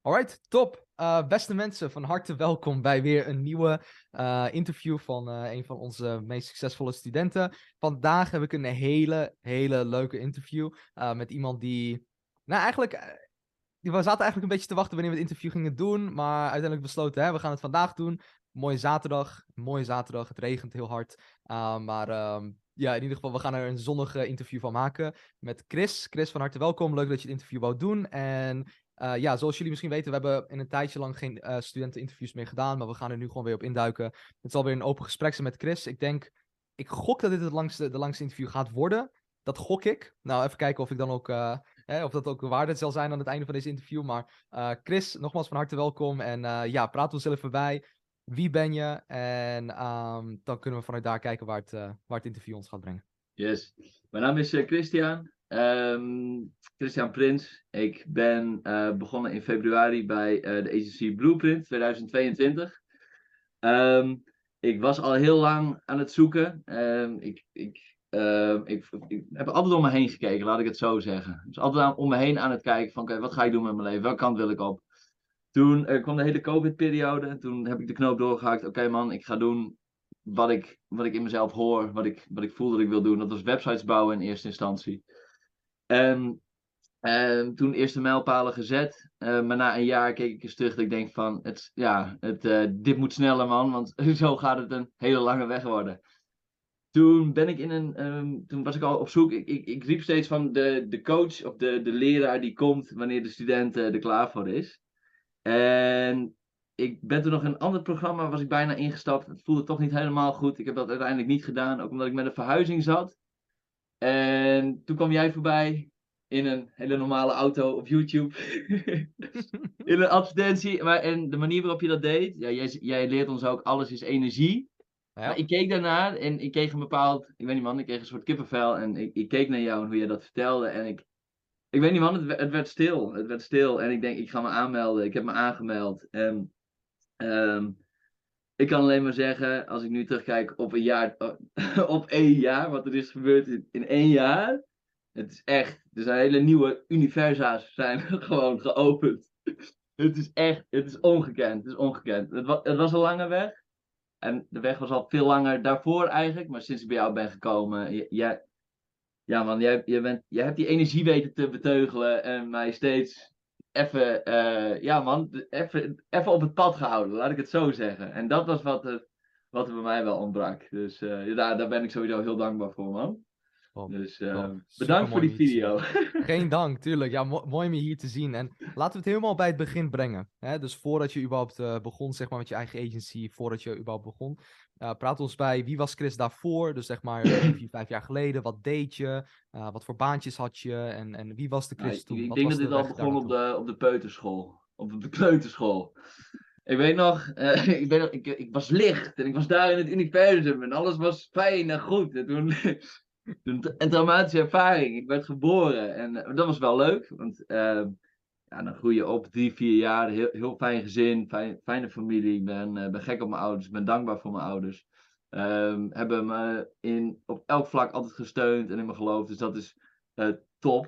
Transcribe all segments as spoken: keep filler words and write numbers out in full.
Alright, top. Uh, beste mensen, van harte welkom bij weer een nieuwe uh, interview van uh, een van onze meest succesvolle studenten. Vandaag heb ik een hele, hele leuke interview uh, met iemand die... Nou, eigenlijk... Uh, we zaten eigenlijk een beetje te wachten wanneer we het interview gingen doen, maar uiteindelijk besloten, hè, we gaan het vandaag doen. Mooie zaterdag, mooie zaterdag, het regent heel hard. Uh, maar uh, ja, in ieder geval, we gaan er een zonnige interview van maken met Chris. Chris, van harte welkom. Leuk dat je het interview wou doen. En uh, ja, zoals jullie misschien weten, we hebben in een tijdje lang geen uh, studenteninterviews meer gedaan, maar we gaan er nu gewoon weer op induiken. Het zal weer een open gesprek zijn met Chris. Ik denk, ik gok dat dit het langste, de langste interview gaat worden. Dat gok ik. Nou, even kijken of ik dan ook... Uh, Hè, of dat ook waarde zal zijn aan het einde van deze interview. Maar uh, Chris, nogmaals van harte welkom. En uh, ja, praat ons even bij. Wie ben je? En um, dan kunnen we vanuit daar kijken waar het, uh, waar het interview ons gaat brengen. Yes. Mijn naam is uh, Christian. Um, Christian Prins. Ik ben uh, begonnen in februari bij uh, de agency Blueprint tweeduizend tweeëntwintig. Um, ik was al heel lang aan het zoeken. Um, ik, ik Uh, ik, ik heb altijd om me heen gekeken, laat ik het zo zeggen. Dus altijd aan, om me heen aan het kijken van, oké, okay, wat ga ik doen met mijn leven? Welke kant wil ik op? Toen uh, kwam de hele COVID-periode. Toen heb ik de knoop doorgehakt. Oké okay, man, ik ga doen wat ik, wat ik in mezelf hoor. Wat ik, wat ik voel dat ik wil doen. Dat was websites bouwen in eerste instantie. En uh, toen eerste mijlpalen gezet. Uh, maar na een jaar keek ik eens terug. Dat ik denk van, het, ja, het, uh, dit moet sneller man. Want zo gaat het een hele lange weg worden. Toen ben ik in een, um, toen was ik al op zoek. Ik, ik, ik riep steeds van de, de coach of de, de leraar die komt wanneer de student uh, er klaar voor is. En ik ben toen nog in een ander programma, was ik bijna ingestapt. Het voelde toch niet helemaal goed. Ik heb dat uiteindelijk niet gedaan, ook omdat ik met een verhuizing zat. En toen kwam jij voorbij in een hele normale auto op YouTube. In een advertentie. Maar, en de manier waarop je dat deed, ja, jij, jij leert ons ook, alles is energie. Ja. Maar ik keek daarnaar en ik kreeg een bepaald, ik weet niet man, ik kreeg een soort kippenvel en ik, ik keek naar jou en hoe je dat vertelde en ik, ik weet niet man, het, het werd stil, het werd stil en ik denk ik ga me aanmelden, ik heb me aangemeld en um, ik kan alleen maar zeggen, als ik nu terugkijk op een jaar, op één jaar, wat er is gebeurd in, in één jaar, het is echt, er zijn hele nieuwe universa's zijn gewoon geopend. Het is echt, het is ongekend, het is ongekend. Het was, het was een lange weg. En de weg was al veel langer daarvoor eigenlijk. Maar sinds ik bij jou ben gekomen. Jij, ja man, jij, jij, bent, jij hebt die energie weten te beteugelen. En mij steeds even, uh, ja man, even, even op het pad gehouden. Laat ik het zo zeggen. En dat was wat er, wat er bij mij wel ontbrak. Dus uh, daar, daar ben ik sowieso heel dankbaar voor man. Top, Dus uh, top. bedankt voor die video. Geen dank, tuurlijk. Ja, mo- mooi om je hier te zien. En laten we het helemaal bij het begin brengen. Hè? Dus voordat je überhaupt uh, begon, zeg maar, met je eigen agency, voordat je überhaupt begon, uh, praat ons bij, wie was Chris daarvoor? Dus zeg maar drie, vier, vijf jaar geleden. Wat deed je? Uh, wat voor baantjes had je? En, en wie was de Chris Nou, toen? ik Wat denk was dat de dit al weg daar begon op naartoe? de, op de peuterschool. Op de kleuterschool. Ik weet nog, uh, ik, weet nog ik, ik was licht en ik was daar in het universum en alles was fijn en goed. En toen, toen een traumatische ervaring. Ik werd geboren en uh, dat was wel leuk, want uh, ja, dan groei je op drie, vier jaar. Heel, heel fijn gezin, fijn, fijne familie. Ik ben, uh, ben gek op mijn ouders, ik ben dankbaar voor mijn ouders. Um, hebben me in, op elk vlak altijd gesteund en in me geloofd, dus dat is uh, top.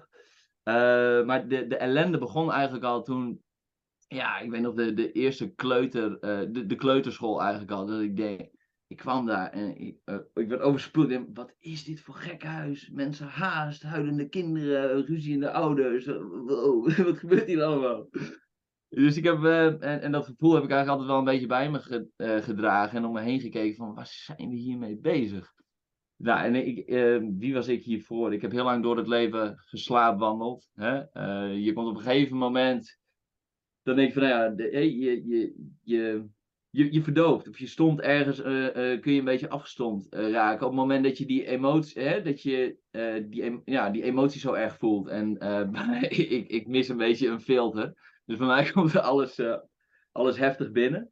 Uh, maar de, de ellende begon eigenlijk al toen, ja, ik weet nog, de, de eerste kleuter, uh, de, de kleuterschool eigenlijk al. Dat ik deed, ik kwam daar en ik, uh, ik werd overspoeld. En wat is dit voor gek huis? Mensen haast, huilende kinderen, ruziende ouders. Wow, wat gebeurt hier allemaal? Dus ik heb, uh, en, en dat gevoel heb ik eigenlijk altijd wel een beetje bij me ge, uh, gedragen. En om me heen gekeken van, waar zijn we hiermee bezig? Nou, en ik, uh, wie was ik hiervoor? Ik heb heel lang door het leven geslaapwandeld. Hè? Uh, je komt op een gegeven moment, dan denk je van, nou ja, de, je, je, je, je, je verdooft. Of je stond ergens, uh, uh, kun je een beetje afgestomd uh, raken. Op het moment dat je die emotie, hè, dat je uh, die, ja, die emotie zo erg voelt. En uh, ik, ik mis een beetje een filter. Dus bij mij komt er alles, uh, alles heftig binnen.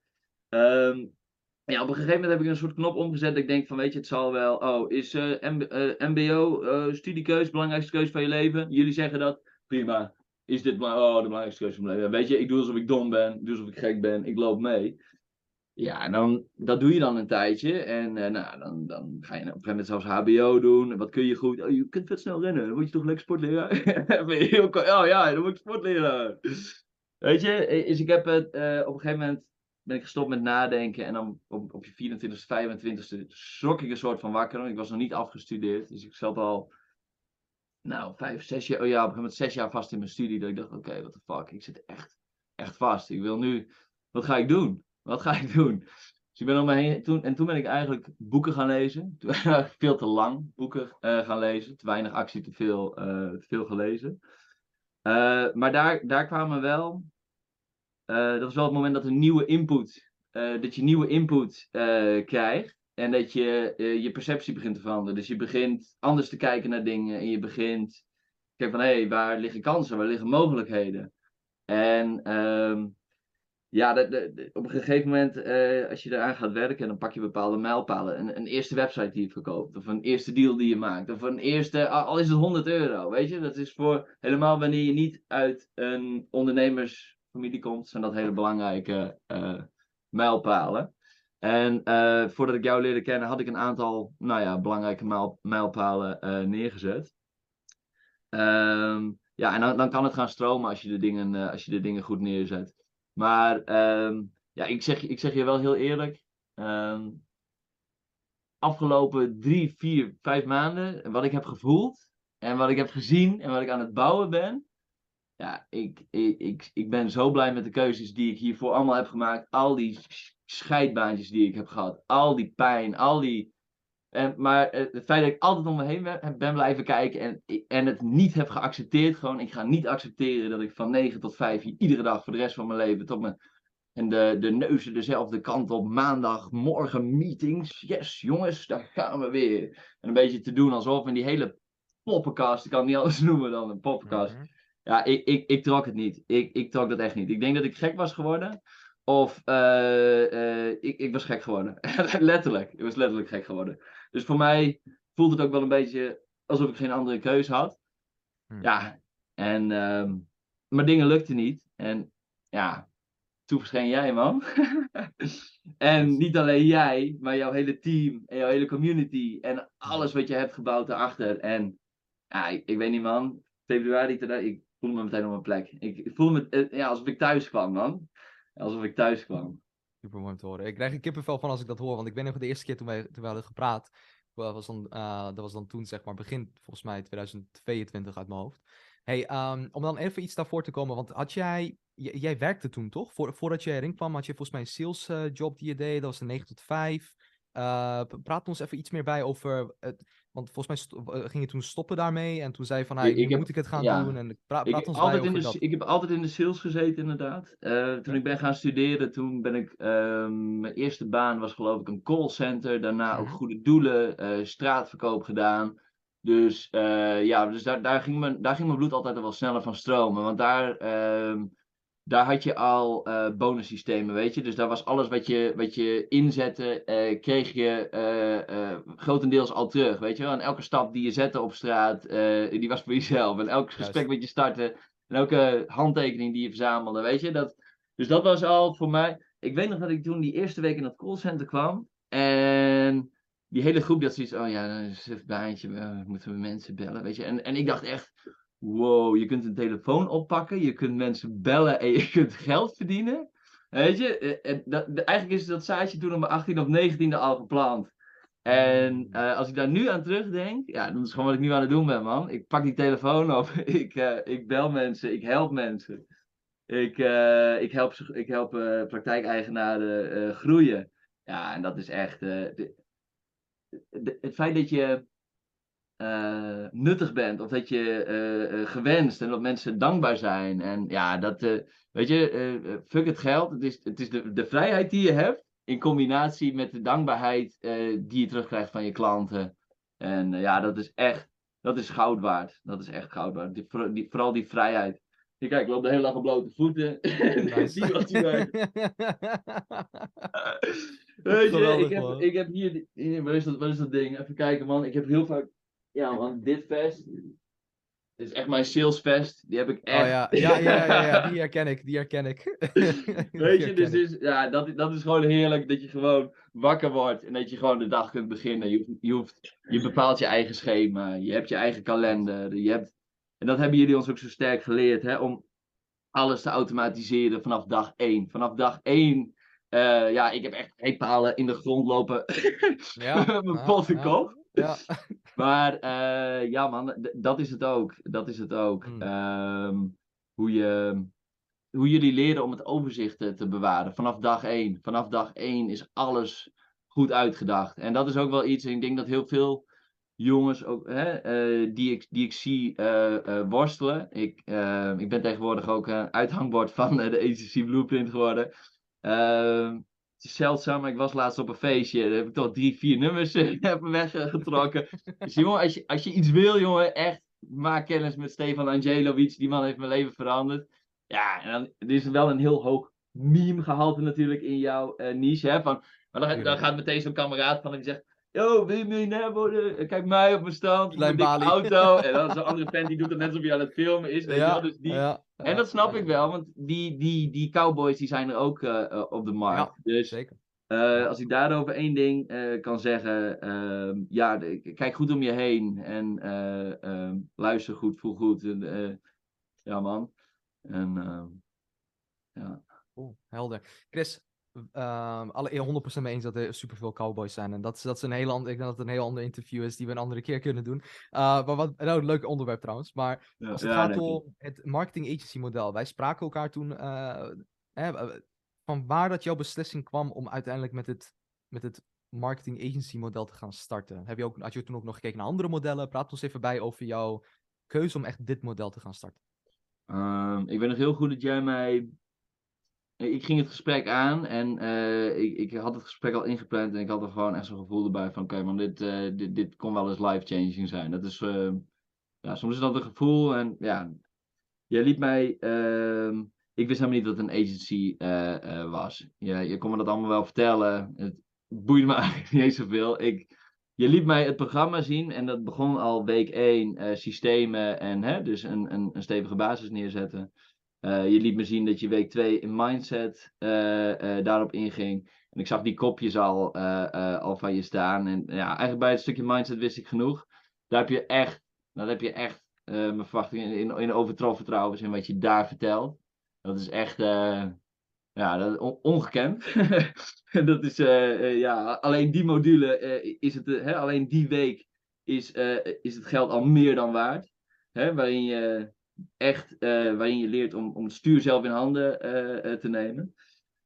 Um, ja, op een gegeven moment heb ik een soort knop omgezet. Dat ik denk van, weet je, het zal wel. Oh, is uh, M B O, uh, studiekeus, belangrijkste keus van je leven? Jullie zeggen dat, prima. Is dit oh, de belangrijkste keus van mijn leven? Weet je, ik doe alsof ik dom ben, ik doe alsof ik gek ben, ik loop mee. Ja, en dan, dat doe je dan een tijdje. En uh, nou, dan, dan ga je op een gegeven moment zelfs H B O doen. En wat kun je goed? Oh, je kunt vet snel rennen. Dan word je toch lekker sportleraar? Oh ja, dan word ik sportleraar. Weet je, is ik heb het uh, op een gegeven moment ben ik gestopt met nadenken. En dan op, op je vierentwintigste, vijfentwintigste schrok ik een soort van wakker. Want ik was nog niet afgestudeerd. Dus ik zat al, nou, vijf, zes jaar, oh ja, op een gegeven moment zes jaar vast in mijn studie. Dat ik dacht, oké, okay, what the fuck. Ik zit echt, echt vast. Ik wil nu, wat ga ik doen? Wat ga ik doen? Dus ik ben om me heen, toen, en toen ben ik eigenlijk boeken gaan lezen. Toen veel te lang boeken uh, gaan lezen. Te weinig actie, te veel, uh, te veel gelezen. Uh, maar daar, daar kwamen wel... Uh, dat was wel het moment dat een nieuwe input, uh, dat je nieuwe input uh, krijgt. En dat je uh, je perceptie begint te veranderen. Dus je begint anders te kijken naar dingen. En je begint te kijken van, hé, hey, waar liggen kansen? Waar liggen mogelijkheden? En um, ja, de, de, de, op een gegeven moment, uh, als je eraan gaat werken, dan pak je bepaalde mijlpalen. Een, een eerste website die je verkoopt. Of een eerste deal die je maakt. Of een eerste, al is het honderd euro, weet je. Dat is voor, helemaal wanneer je niet uit een ondernemersfamilie komt, zijn dat hele belangrijke uh, mijlpalen. En uh, voordat ik jou leerde kennen, had ik een aantal, nou ja, belangrijke mijl, mijlpalen uh, neergezet. Um, ja, en dan, dan kan het gaan stromen als je de dingen, uh, als je de dingen goed neerzet. Maar um, ja, ik zeg, ik zeg je wel heel eerlijk. Um, afgelopen drie, vier, vijf maanden, wat ik heb gevoeld en wat ik heb gezien en wat ik aan het bouwen ben. Ja, ik, ik, ik, ik ben zo blij met de keuzes die ik hiervoor allemaal heb gemaakt. Al die scheidbaantjes die ik heb gehad. Al die pijn, al die... En, maar het feit dat ik altijd om me heen ben, ben blijven kijken en, en het niet heb geaccepteerd. Gewoon, ik ga niet accepteren dat ik van negen tot vijf hier iedere dag voor de rest van mijn leven tot mijn... En de, de neuzen dezelfde kant op. Maandag, morgen meetings. Yes, jongens, daar gaan we weer. En een beetje te doen alsof in die hele poppenkast, ik kan het niet anders noemen dan een poppenkast. Mm-hmm. Ja, ik, ik, ik trok het niet. Ik, ik trok dat echt niet. Ik denk dat ik gek was geworden. Of uh, uh, ik, ik was gek geworden. Letterlijk. Ik was letterlijk gek geworden. Dus voor mij voelt het ook wel een beetje alsof ik geen andere keuze had. Hmm. Ja, en um, maar dingen lukten niet. En ja, toen verscheen jij, man. En niet alleen jij, maar jouw hele team en jouw hele community en alles wat je hebt gebouwd daarachter. En ja, ik, ik weet niet, man. Februari, ik voelde me meteen op mijn plek. Ik, ik voelde me ja, alsof ik thuis kwam, man. Alsof ik thuis kwam. Super mooi om te horen. Ik krijg een kippenvel van als ik dat hoor, want ik ben nog de eerste keer toen wij, toen we hadden gepraat. Dat was, dan, uh, dat was dan toen, zeg maar, begin volgens mij tweeduizend tweeëntwintig uit mijn hoofd. Hey, um, om dan even iets daarvoor te komen, want had jij, j- jij werkte toen toch? Voor, voordat je erin kwam, had je volgens mij een sales uh, job die je deed, dat was de negen tot vijf. Uh, praat ons even iets meer bij over, het, want volgens mij st- uh, ging je toen stoppen daarmee en toen zei je van, hey, nu ik heb, moet ik het gaan ja, doen en pra- praat ik ons altijd bij over in de, dat. Ik heb altijd in de sales gezeten inderdaad. Uh, toen ja. ik ben gaan studeren, toen ben ik, uh, mijn eerste baan was geloof ik een callcenter, daarna mm-hmm. ook goede doelen, uh, straatverkoop gedaan. Dus uh, ja, dus daar, daar, ging mijn, daar ging mijn bloed altijd wel sneller van stromen, want daar... Uh, Daar had je al uh, bonussystemen, weet je. Dus daar was alles wat je, wat je inzette, uh, kreeg je uh, uh, grotendeels al terug, weet je wel. En elke stap die je zette op straat, uh, die was voor jezelf. En elk gesprek wat je startte, en elke handtekening die je verzamelde, weet je. Dat, dus dat was al voor mij... Ik weet nog dat ik toen die eerste week in dat callcenter kwam. En die hele groep dat zoiets, oh ja, dan is het een baantje, uh, moeten we mensen bellen, weet je. En, en ik dacht echt... Wow, je kunt een telefoon oppakken, je kunt mensen bellen en je kunt geld verdienen. Weet je, en dat, eigenlijk is dat zaadje toen op mijn achttiende of negentiende al geplant. En uh, als ik daar nu aan terugdenk, ja, dat is gewoon wat ik nu aan het doen ben, man. Ik pak die telefoon op, ik, uh, ik bel mensen, ik help mensen. Ik, uh, ik help, ik help uh, praktijkeigenaren uh, groeien. Ja, en dat is echt... Uh, de, de, het feit dat je... Uh, nuttig bent of dat je uh, uh, gewenst en dat mensen dankbaar zijn en ja, dat, uh, weet je, uh, fuck het geld, het is, het is de, de vrijheid die je hebt in combinatie met de dankbaarheid uh, die je terugkrijgt van je klanten en uh, ja, dat is echt, dat is goud waard, dat is echt goud waard, die, voor, die, vooral die vrijheid. Hier, kijk, ik loop de hele dag op blote voeten. Nice. Die was die bij. Weet je, ik heb, ik heb hier, hier wat, is dat, wat is dat ding? Even kijken, man. Ik heb heel vaak... Ja, man, dit vest. Dit is echt mijn salesvest. Die heb ik echt... Oh ja, ja, ja, ja, ja, die herken ik, die herken ik. Weet je, dus is, ja, dat, dat is gewoon heerlijk dat je gewoon wakker wordt en dat je gewoon de dag kunt beginnen. Je, je, hoeft, je bepaalt je eigen schema, je hebt je eigen kalender. Je hebt, en dat hebben jullie ons ook zo sterk geleerd, hè, om alles te automatiseren vanaf dag één. Vanaf dag één, uh, ja, ik heb echt heepalen in de grond lopen. Ja, Mijn ja, potte ja, kop. ja. Maar uh, ja man, d- dat is het ook. Dat is het ook. Mm. Um, hoe, je, hoe jullie leren om het overzicht te, te bewaren. Vanaf dag één. Vanaf dag één is alles goed uitgedacht. En dat is ook wel iets, en ik denk dat heel veel jongens ook, hè, uh, die, ik, die ik zie uh, uh, worstelen. Ik, uh, ik ben tegenwoordig ook een uithangbord van uh, de Agency Blueprint geworden. Uh, het is zeldzaam, maar ik was laatst op een feestje. Daar heb ik toch drie, vier nummers uh, weggetrokken. Dus jongen, als je, als je iets wil, jongen, echt maak kennis met Stefan Angelovic. Die man heeft mijn leven veranderd. Ja, en dan er is wel een heel hoog meme gehalte natuurlijk in jouw uh, niche. Hè, van, maar dan, dan gaat meteen zo'n kameraad van hem die zegt: yo, wil je miljonair worden? Kijk mij op mijn stand, op mijn dikke auto. En dan zo'n andere fan die doet dat net alsof hij aan het filmen is. Weet je wel? Dus die... ja, ja, En dat snap ja, ik wel, want die, die, die cowboys die zijn er ook uh, uh, op de markt. ja, dus zeker. uh, ja. Als ik daarover één ding uh, kan zeggen. Uh, ja, de, kijk goed om je heen. En uh, uh, luister goed, voel goed. Uh, ja man. En uh, ja. Oeh, helder. Chris, um, alle honderd procent mee eens dat er superveel cowboys zijn. En dat is, dat is een heel ander, ik denk dat het een heel ander interview is die we een andere keer kunnen doen. Uh, maar wat, nou, een leuk onderwerp trouwens. Maar Ja, als het ja, gaat nee, om het marketing agency model. Wij spraken elkaar toen uh, eh, van waar dat jouw beslissing kwam om uiteindelijk met het, met het marketing agency model te gaan starten. Heb je ook, had je toen ook nog gekeken naar andere modellen? Praat ons even bij over jouw keuze om echt dit model te gaan starten. Um, ik weet nog heel goed dat jij mij... Ik ging het gesprek aan en uh, ik, ik had het gesprek al ingepland en ik had er gewoon echt zo'n gevoel erbij van oké okay, man, dit, uh, dit, dit kon wel eens life-changing zijn. Dat is, uh, ja, soms is dat een gevoel en ja, jij liet mij, uh, ik wist helemaal niet wat een agency uh, uh, was. Je, je kon me dat allemaal wel vertellen, het boeide me eigenlijk niet eens zoveel. Ik, je liet mij het programma zien en dat begon al week één, uh, systemen en hè, dus een, een, een stevige basis neerzetten. Uh, je liet me zien dat je week twee in mindset uh, uh, daarop inging. En ik zag die kopjes al, uh, uh, al van je staan. En ja, eigenlijk bij het stukje mindset wist ik genoeg. Daar heb je echt, daar heb je echt uh, mijn verwachtingen in, in overtroffen trouwens. In wat je daar vertelt. Dat is echt uh, ja, dat is on- ongekend. dat is uh, uh, ja, alleen die module uh, is het, uh, hè, alleen die week is, uh, is het geld al meer dan waard. Hè, waarin je echt, uh, waarin je leert om, om het stuur zelf in handen uh, uh, te nemen.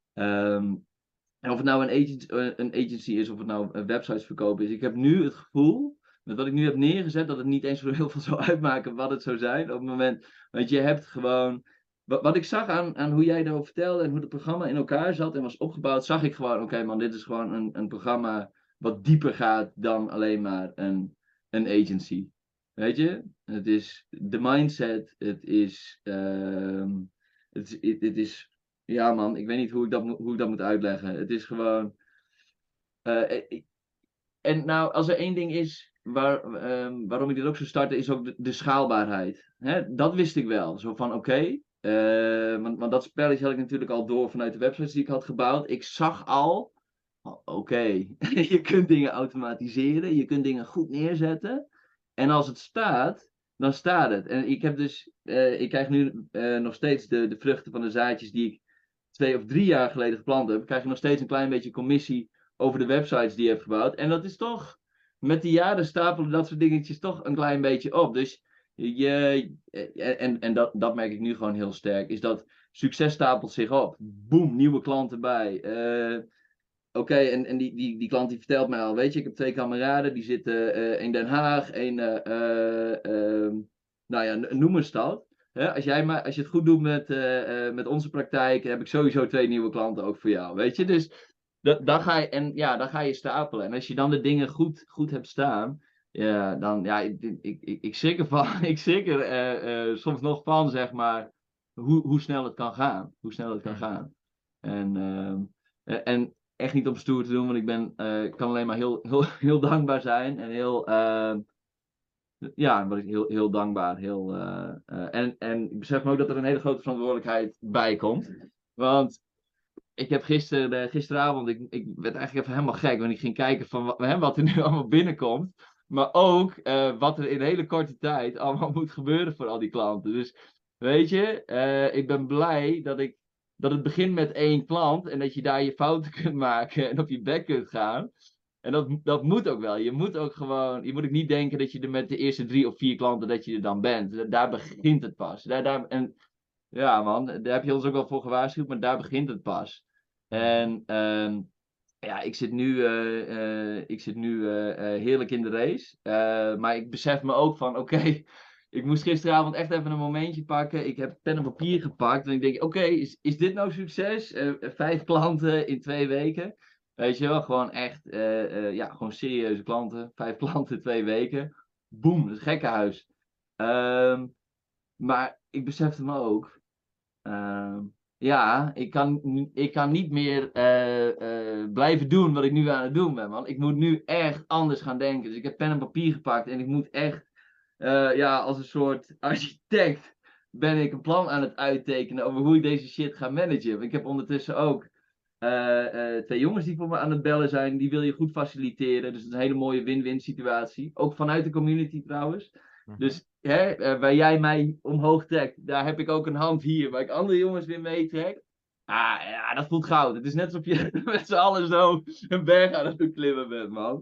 Um, en of het nou een, agent, uh, een agency is, of het nou een websites verkopen is. Ik heb nu het gevoel, met wat ik nu heb neergezet, dat het niet eens zo heel veel zou uitmaken wat het zou zijn. Op het moment, want je hebt gewoon... Wat, wat ik zag aan, aan hoe jij erover vertelde en hoe het programma in elkaar zat en was opgebouwd, zag ik gewoon, oké okay, man, dit is gewoon een, een programma wat dieper gaat dan alleen maar een, een agency. Weet je? Het is de mindset, het is... Uh, het, het, het is ja man, ik weet niet hoe ik dat, hoe ik dat moet uitleggen. Het is gewoon... Uh, en nou, als er één ding is waar, um, waarom ik dit ook zou starten, is ook de, de schaalbaarheid. Hè? Dat wist ik wel. Zo van, oké, okay, uh, want, want dat spelletje had ik natuurlijk al door vanuit de websites die ik had gebouwd. Ik zag al, oké, okay, je kunt dingen automatiseren, je kunt dingen goed neerzetten. En als het staat, dan staat het. En ik heb dus, uh, ik krijg nu uh, nog steeds de, de vruchten van de zaadjes die ik twee of drie jaar geleden geplant heb. Ik krijg je nog steeds een klein beetje commissie over de websites die je hebt gebouwd. En dat is toch, met de jaren stapelen dat soort dingetjes toch een klein beetje op. Dus je, en, en dat, dat merk ik nu gewoon heel sterk, is dat succes stapelt zich op. Boom, nieuwe klanten bij. Uh, Oké, okay, en, en die, die, die klant die vertelt mij al, weet je, ik heb twee kameraden, die zitten uh, in Den Haag, een, uh, uh, uh, nou ja, noem een stad. Hè? Als, jij maar, als je het goed doet met, uh, uh, met onze praktijk, heb ik sowieso twee nieuwe klanten ook voor jou, weet je. Dus dat, dan, ga je, en, ja, dan ga je stapelen. En als je dan de dingen goed, goed hebt staan, ja, dan, ja, ik, ik, ik, ik schrik ervan, ik schrik er uh, uh, soms nog van, zeg maar, hoe, hoe snel het kan gaan. Hoe snel het kan gaan. En, uh, en echt niet om stoer te doen, want ik ben, uh, kan alleen maar heel, heel, heel dankbaar zijn. En heel, uh, ja, wat ik heel, heel dankbaar. Heel, uh, uh, en, en ik besef me ook dat er een hele grote verantwoordelijkheid bij komt. Want ik heb gisteren, uh, gisteravond, ik, ik werd eigenlijk even helemaal gek, want ik ging kijken van wat, hè, wat er nu allemaal binnenkomt. Maar ook uh, wat er in een hele korte tijd allemaal moet gebeuren voor al die klanten. Dus weet je, uh, ik ben blij dat ik dat het begint met één klant en dat je daar je fouten kunt maken en op je bek kunt gaan. En dat, dat moet ook wel. Je moet ook gewoon, je moet ook niet denken dat je er met de eerste drie of vier klanten dat je er dan bent. Daar begint het pas. Daar, daar, en ja man, daar heb je ons ook wel voor gewaarschuwd, maar daar begint het pas. En um, ja, ik zit nu, uh, uh, ik zit nu uh, uh, heerlijk in de race. Uh, maar ik besef me ook van, oké, okay, ik moest gisteravond echt even een momentje pakken. Ik heb pen en papier gepakt. En ik denk, oké, okay, is, is dit nou succes? Uh, vijf klanten in twee weken. Weet je wel, gewoon echt, uh, uh, ja, gewoon serieuze klanten. Vijf klanten in twee weken. Boom, dat is gekkenhuis. Um, maar ik besefte me ook, uh, ja, ik kan, ik kan niet meer uh, uh, blijven doen wat ik nu aan het doen ben, man. Ik moet nu echt anders gaan denken. Dus ik heb pen en papier gepakt en ik moet echt, uh, ja, als een soort architect ben ik een plan aan het uittekenen over hoe ik deze shit ga managen. Ik heb ondertussen ook uh, uh, twee jongens die voor me aan het bellen zijn. Die wil je goed faciliteren. Dus het is een hele mooie win-win situatie. Ook vanuit de community trouwens. Dus hè, uh, waar jij mij omhoog trekt, daar heb ik ook een hand hier, waar ik andere jongens weer meetrek. Ah, ja, dat voelt goud. Het is net alsof je met z'n allen zo een berg aan het beklimmen bent, man.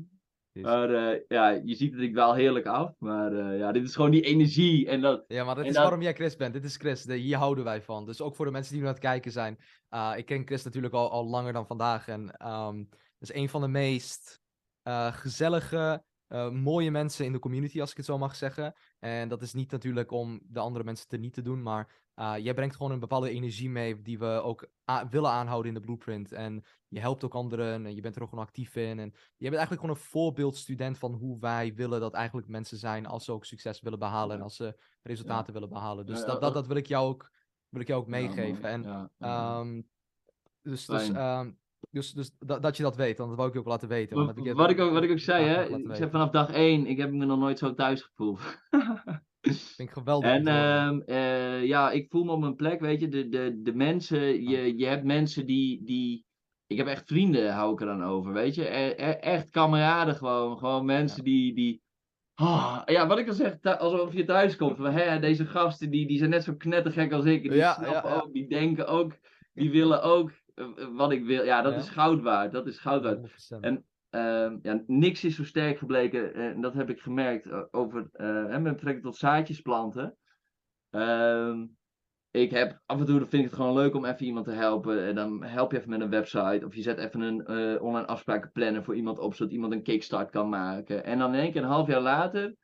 Maar uh, ja, je ziet het ik wel heerlijk af. Maar uh, ja, dit is gewoon die energie. En dat, ja, maar dat en is dat... waarom jij Chris bent. Dit is Chris. De, hier houden wij van. Dus ook voor de mensen die nu aan het kijken zijn. Uh, ik ken Chris natuurlijk al, al langer dan vandaag. En um, dat is een van de meest uh, gezellige, uh, mooie mensen in de community, als ik het zo mag zeggen. En dat is niet natuurlijk om de andere mensen te niet te doen. Maar uh, jij brengt gewoon een bepaalde energie mee die we ook a- willen aanhouden in de Blueprint. En je helpt ook anderen en je bent er ook gewoon actief in. En je bent eigenlijk gewoon een voorbeeldstudent van hoe wij willen dat eigenlijk mensen zijn als ze ook succes willen behalen en als ze resultaten ja. willen behalen. Dus Ja, dat, ja, dat, dat wil ik jou ook, wil ik jou ook ja, meegeven. man. En Ja, ja. um, dus, dus, Fijn. um, dus, dus dat, dat je dat weet, want dat wou ik je ook laten weten. Want Wat, dat heb ik wat, ik je ook, wat ik ook zei, vandaag hè? nog laten Ik zeg weten. vanaf dag één, ik heb me nog nooit zo thuis gevoeld. Vind ik geweldig om En te horen. uh, uh, ja, ik voel me op mijn plek, weet je. De, de, de mensen, Ja. je, je hebt mensen die, die... Ik heb echt vrienden, hou ik er dan over, weet je. E- e- echt kameraden gewoon. Gewoon Ja. mensen die... die oh, ja, wat ik al zeg, thu- alsof je thuis komt. Van, hè, deze gasten, die, die zijn net zo knettergek als ik. En die Ja, ja, snappen ja. ook, die denken ook, die willen ook uh, wat ik wil. Ja, dat is Ja, goud waard. Dat is goud waard. honderd procent. En uh, ja, niks is zo sterk gebleken. En dat heb ik gemerkt uh, over, uh, met betrekking tot zaadjes planten. Uh, ik heb af en toe vind ik het gewoon leuk om even iemand te helpen. En dan help je even met een website. Of je zet even een uh, online afspraken plannen voor iemand op, zodat iemand een kickstart kan maken. En dan in één keer een half jaar later.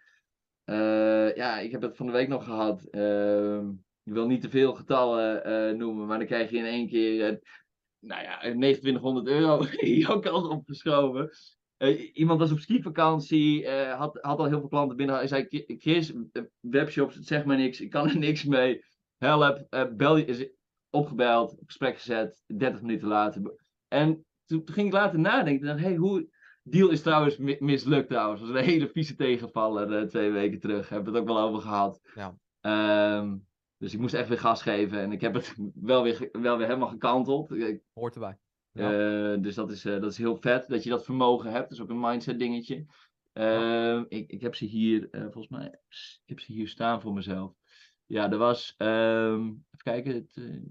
Uh, ja, ik heb het van de week nog gehad. Uh, ik wil niet te veel getallen uh, noemen, maar dan krijg je in één keer. Uh, nou ja, negenentwintighonderd euro jouw kant opgeschoven. Uh, iemand was op skivakantie, uh, had, had al heel veel klanten binnen. Hij zei: Chris, webshops, zeg maar niks, ik kan er niks mee. Help, uh, bel je, is opgebeld, op gesprek gezet, dertig minuten later. En toen, toen ging ik later nadenken. Dacht, hey, hoe. Deal is trouwens mi- mislukt trouwens. Dat was een hele vieze tegenvaller uh, twee weken terug. Hebben we het ook wel over gehad. Ja. Um, dus ik moest echt weer gas geven. En ik heb het wel weer, wel weer helemaal gekanteld. Ik, Hoort erbij. Ja. uh, dus dat is, uh, dat is heel vet dat je dat vermogen hebt. Dat is ook een mindset dingetje. Uh, ja. ik, ik heb ze hier, uh, volgens mij, ik heb ze hier staan voor mezelf. Ja, er was, um, even kijken, het, uh,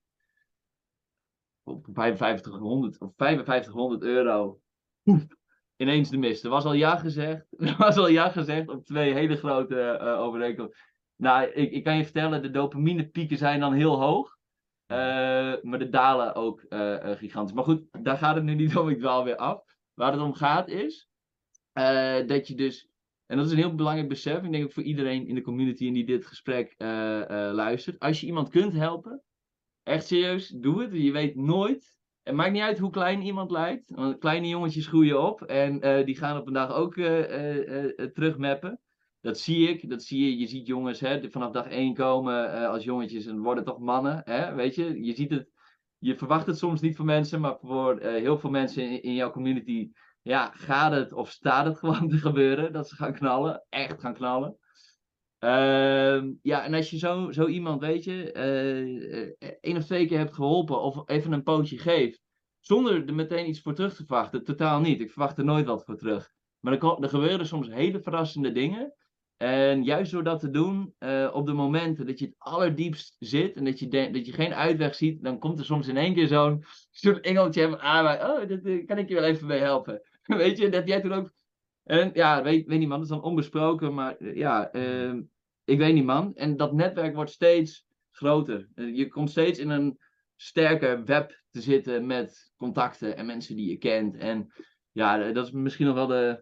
op vijfenvijftighonderd of vijfenvijftighonderd euro. Oef, ineens de mist. Er was al ja gezegd. Er was al ja gezegd op twee hele grote uh, overeenkomsten. Nou, ik, ik kan je vertellen, de dopaminepieken zijn dan heel hoog. Uh, maar de dalen ook uh, uh, gigantisch. Maar goed, daar gaat het nu niet om. Ik dwaal weer af. Waar het om gaat is uh, dat je dus. En dat is een heel belangrijk besef. Ik denk ook voor iedereen in de community en die dit gesprek uh, uh, luistert. Als je iemand kunt helpen, echt serieus, doe het. Je weet nooit. Het maakt niet uit hoe klein iemand lijkt. Want kleine jongetjes groeien op. En uh, die gaan op een dag ook uh, uh, uh, terugmappen. Dat zie ik. Dat zie je. Je ziet jongens hè, die vanaf dag één komen uh, als jongetjes en worden toch mannen. Hè? Weet je, je ziet het. Je verwacht het soms niet van mensen. Maar voor uh, heel veel mensen in, in jouw community. Ja, gaat het of staat het gewoon te gebeuren. Dat ze gaan knallen. Echt gaan knallen. Uh, ja, en als je zo, zo iemand, weet je, uh, één of twee keer hebt geholpen of even een pootje geeft, zonder er meteen iets voor terug te verwachten, totaal niet. Ik verwacht er nooit wat voor terug. Maar er, er gebeuren soms hele verrassende dingen. En juist door dat te doen, uh, op de momenten dat je het allerdiepst zit en dat je, de- dat je geen uitweg ziet, dan komt er soms in één keer zo'n zo'n engeltje van, ah, maar, oh, dat uh, kan ik je wel even mee helpen. Weet je, dat jij toen ook. En ja, weet, weet niet man, dat is dan onbesproken, maar uh, ja, uh, ik weet niet man. En dat netwerk wordt steeds groter. Uh, je komt steeds in een sterker web te zitten met contacten en mensen die je kent. En ja, dat is misschien nog wel de.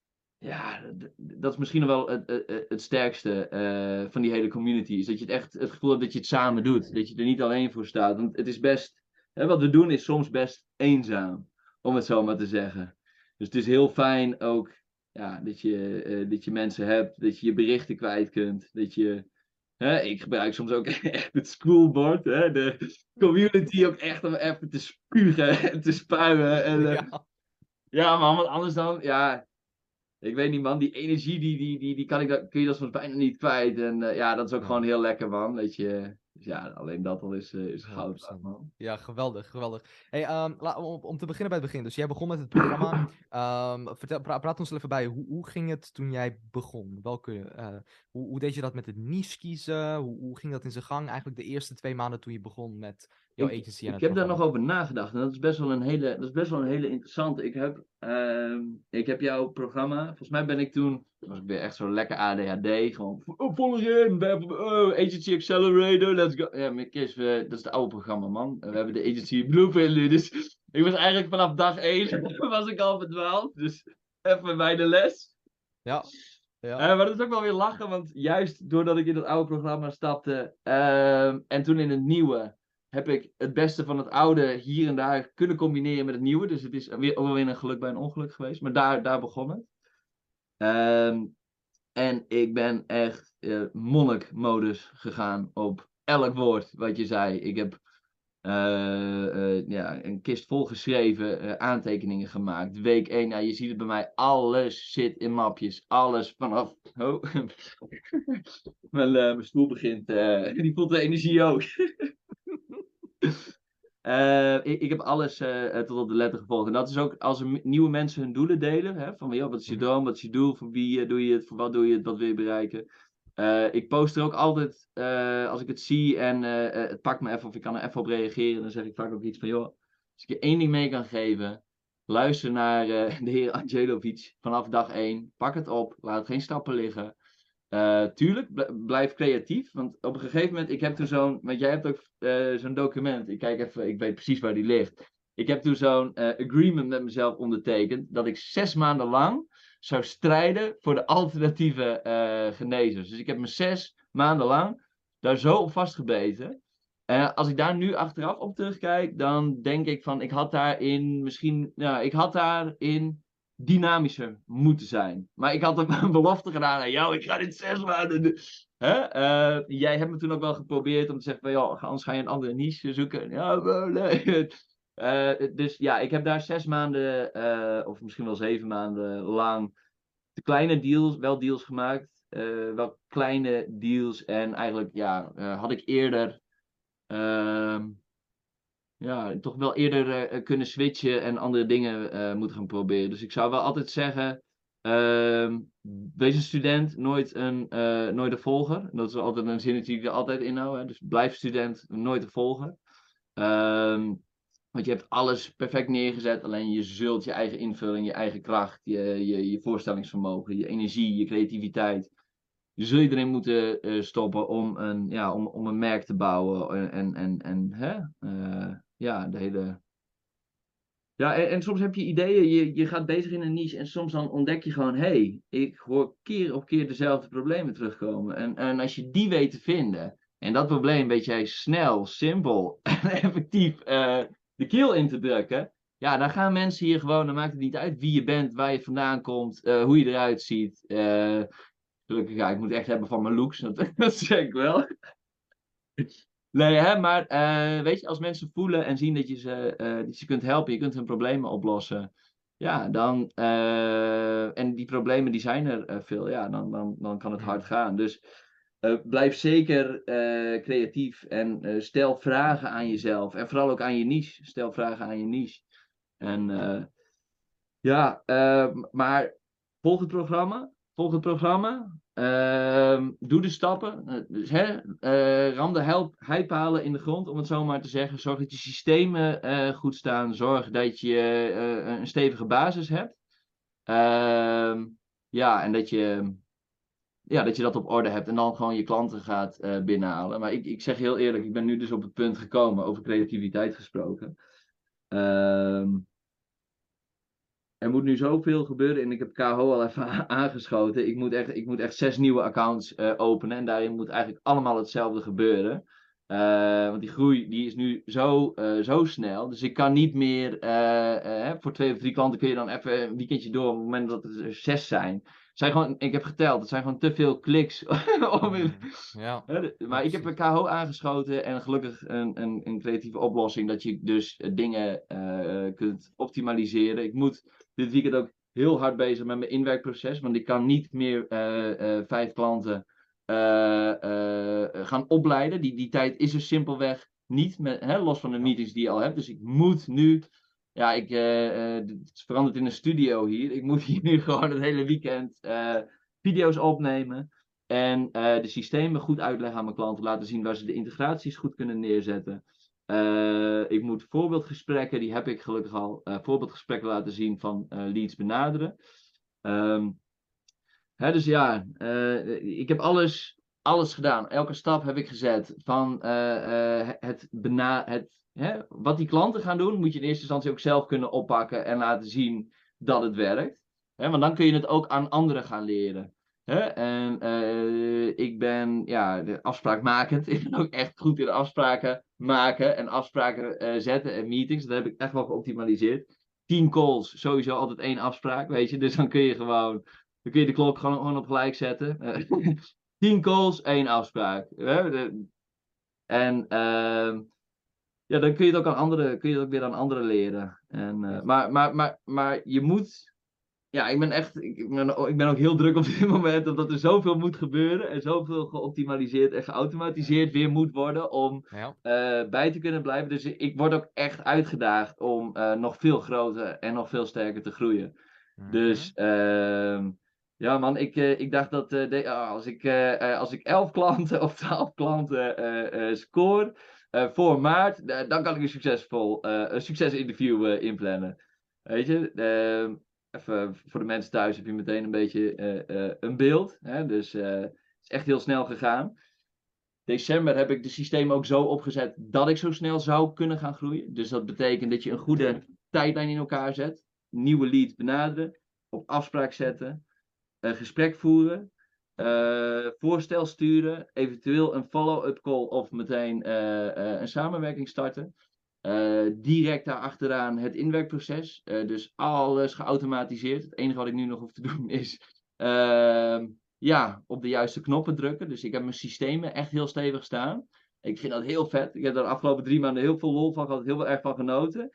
Ja, d- dat is misschien nog wel het, het, het sterkste uh, van die hele community. Is dat je het echt het gevoel hebt dat je het samen doet. Dat je er niet alleen voor staat. Want het is best. Hè, wat we doen is soms best eenzaam. Om het zo maar te zeggen. Dus het is heel fijn ook. Ja, dat je, uh, dat je mensen hebt. Dat je je berichten kwijt kunt. Dat je. Hè, ik gebruik soms ook echt het schoolboard. Hè, de community ook echt om even te spugen en te spuien. En, uh, Ja. ja, maar wat anders dan. Ja. Ik weet niet, man. Die energie, die, die, die, die kan ik, dat- kun je dat soms bijna niet kwijt. En uh, ja, dat is ook Ja. gewoon heel lekker, man. Weet je. Dus ja, alleen dat al is, uh, is goud, honderd procent. man. Ja, geweldig, geweldig. Hey, um, la- om, om te beginnen bij het begin. Dus jij begon met het programma. Um, vertel, pra- praat ons er even bij. Hoe, hoe ging het toen jij begon? Welke, uh, hoe, hoe deed je dat met het niche kiezen? Hoe, hoe ging dat in zijn gang? Eigenlijk de eerste twee maanden toen je begon met jouw Ik, agency en ik het heb daar nog programma. over nagedacht. En dat is best wel een hele, dat is best wel een hele interessante. Ik heb, ehm, ik heb jouw programma. Volgens mij ben ik toen. Was ik weer echt zo lekker A D H D. Gewoon. Oh, volg je in. We hebben, oh, Agency Accelerator. Let's go. Ja, maar Kees, we, dat is het oude programma, man. We hebben de Agency Blueprint nu. Dus ik was eigenlijk vanaf dag één was ik al verdwaald. Dus even bij de les. Ja, Uh, ja. maar dat is ook wel weer lachen, want juist doordat ik in het oude programma stapte ehm, en toen in het nieuwe, heb ik het beste van het oude hier en daar kunnen combineren met het nieuwe. Dus het is weer, ook weer een geluk bij een ongeluk geweest, maar daar, daar begon het. Ehm, en ik ben echt uh, monnik-modus gegaan op elk woord wat je zei. Ik heb uh, uh, ja, een kist vol geschreven, uh, aantekeningen gemaakt. Week één, nou, je ziet het bij mij, alles zit in mapjes. Alles vanaf. Oh. mijn, uh, mijn stoel begint, uh, die voelt de energie ook. Uh, ik, ik heb alles uh, tot op de letter gevolgd. En dat is ook als er nieuwe mensen hun doelen delen. Hè, van ja, wat is je Mhm. droom, wat is je doel, voor wie uh, doe je het, voor wat doe je het, wat wil je bereiken. Uh, ik post er ook altijd, uh, als ik het zie en uh, uh, het pakt me even of ik kan er even op reageren. Dan zeg ik vaak ook iets van, joh, als ik je één ding mee kan geven. Luister naar uh, de heer Angelovic vanaf dag één. Pak het op, laat geen stappen liggen. Uh, tuurlijk, bl- blijf creatief. Want op een gegeven moment, ik heb toen zo'n. Want jij hebt ook uh, zo'n document. Ik kijk even, ik weet precies waar die ligt. Ik heb toen zo'n uh, agreement met mezelf ondertekend. Dat ik zes maanden lang zou strijden voor de alternatieve uh, genezers. Dus ik heb me zes maanden lang daar zo op vastgebeten. Uh, als ik daar nu achteraf op terugkijk, dan denk ik van, ik had daarin misschien. Ja, ik had daarin dynamischer moeten zijn. Maar ik had een belofte gedaan aan jou, ik ga dit zes maanden doen. Hè? Uh, jij hebt me toen ook wel geprobeerd om te zeggen van, joh, anders ga je een andere niche zoeken. Ja, wel, nee. Uh, dus ja, ik heb daar zes maanden, uh, of misschien wel zeven maanden lang, de kleine deals, wel deals gemaakt. Uh, wel kleine deals en eigenlijk, ja, uh, had ik eerder... Uh, ja, toch wel eerder uh, kunnen switchen en andere dingen uh, moeten gaan proberen. Dus ik zou wel altijd zeggen, uh, wees een student, nooit een, uh, nooit een volger. Dat is altijd een zinnetje die ik er altijd inhoud. Hè? Dus blijf student, nooit een volger. Uh, want je hebt alles perfect neergezet, alleen je zult je eigen invulling, je eigen kracht, je, je, je voorstellingsvermogen, je energie, je creativiteit. Je zul je erin moeten uh, stoppen om een, ja, om, om een merk te bouwen en, en, en hè? Uh, ja, de hele... Ja, en, en soms heb je ideeën, je, je gaat bezig in een niche en soms dan ontdek je gewoon, hé, hey, ik hoor keer op keer dezelfde problemen terugkomen. En, en als je die weet te vinden, en dat probleem weet jij snel, simpel en effectief uh, de keel in te drukken, ja, dan gaan mensen hier gewoon, dan maakt het niet uit wie je bent, waar je vandaan komt, uh, hoe je eruit ziet. Uh, gelukkig, ja, ik moet echt hebben van mijn looks, dat, dat zeg ik wel. Nee, hè, maar uh, weet je, als mensen voelen en zien dat je ze, uh, dat je ze kunt helpen, je kunt hun problemen oplossen, ja, dan, uh, en die problemen die zijn er uh, veel, ja, dan, dan, dan kan het hard gaan. Dus uh, blijf zeker uh, creatief en uh, stel vragen aan jezelf en vooral ook aan je niche. Stel vragen aan je niche. En uh, ja, uh, maar volg het programma, volg het programma. Ehm, doe de stappen. Uh, dus, hè, uh, ram de help, heipalen in de grond, om het zo maar te zeggen. Zorg dat je systemen uh, goed staan. Zorg dat je uh, een stevige basis hebt. Uh, ja, en dat je, ja, dat je dat op orde hebt. En dan gewoon je klanten gaat uh, binnenhalen. Maar ik, ik zeg heel eerlijk, ik ben nu dus op het punt gekomen, over creativiteit gesproken. Uh, Er moet nu zoveel gebeuren en ik heb K Ho al even aangeschoten. Ik moet echt, ik moet echt zes nieuwe accounts uh, openen en daarin moet eigenlijk allemaal hetzelfde gebeuren. Uh, want die groei die is nu zo, uh, zo snel. Dus ik kan niet meer, uh, uh, voor twee of drie klanten kun je dan even een weekendje door op het moment dat er zes zijn. Het zijn gewoon, ik heb geteld, het zijn gewoon te veel kliks. om in, mm, ja, maar ja, ik heb een K Ho aangeschoten en gelukkig een, een, een creatieve oplossing dat je dus dingen uh, kunt optimaliseren. Ik moet dit weekend ook heel hard bezig met mijn inwerkproces, want ik kan niet meer uh, uh, vijf klanten uh, uh, gaan opleiden. Die, die tijd is er simpelweg niet, met, hè, los van de meetings die je al hebt. Dus ik moet nu, ja, ik, uh, uh, het verandert in een studio hier. Ik moet hier nu gewoon het hele weekend uh, video's opnemen. En uh, de systemen goed uitleggen aan mijn klanten, laten zien waar ze de integraties goed kunnen neerzetten. Uh, ik moet voorbeeldgesprekken, die heb ik gelukkig al, uh, voorbeeldgesprekken laten zien van uh, leads benaderen. Um, hè, dus ja, uh, ik heb alles, alles gedaan. Elke stap heb ik gezet. Van uh, uh, het bena het, hè, wat die klanten gaan doen, moet je in eerste instantie ook zelf kunnen oppakken en laten zien dat het werkt. Hè, want dan kun je het ook aan anderen gaan leren. Hè? En uh, ik ben ja, de afspraakmakend. Ik ben ook echt goed in afspraken maken en afspraken uh, zetten en meetings. Dat heb ik echt wel geoptimaliseerd. tien calls, sowieso altijd één afspraak, weet je. Dus dan kun je gewoon, dan kun je de klok gewoon, gewoon op gelijk zetten. tien calls, één afspraak. Hè? De, en uh, ja, dan kun je het ook aan anderen, kun je het ook weer aan anderen leren. En, uh, maar, maar, maar, maar je moet... Ja, ik ben echt, ik ben, ik ben ook heel druk op dit moment, omdat er zoveel moet gebeuren en zoveel geoptimaliseerd en geautomatiseerd weer moet worden om ja. uh, bij te kunnen blijven. Dus ik word ook echt uitgedaagd om uh, nog veel groter en nog veel sterker te groeien. Mm-hmm. Dus uh, ja man, ik, uh, ik dacht dat uh, de, uh, als, ik, uh, uh, als ik elf klanten of twaalf klanten uh, uh, score uh, voor maart, uh, dan kan ik een succesvol uh, een succesinterview uh, inplannen. Weet je, uh, even voor de mensen thuis heb je meteen een beetje uh, uh, een beeld. Hè? Dus uh, het is echt heel snel gegaan. December heb ik de systeem ook zo opgezet dat ik zo snel zou kunnen gaan groeien. Dus dat betekent dat je een goede tijdlijn in elkaar zet. Nieuwe leads benaderen. Op afspraak zetten. Een gesprek voeren. Uh, voorstel sturen. Eventueel een follow-up call of meteen uh, uh, een samenwerking starten. Uh, direct daarachteraan het inwerkproces. Uh, dus alles geautomatiseerd. Het enige wat ik nu nog hoef te doen is uh, ja, op de juiste knoppen drukken. Dus ik heb mijn systemen echt heel stevig staan. Ik vind dat heel vet. Ik heb er de afgelopen drie maanden heel veel lol van gehad. Heel veel erg van genoten.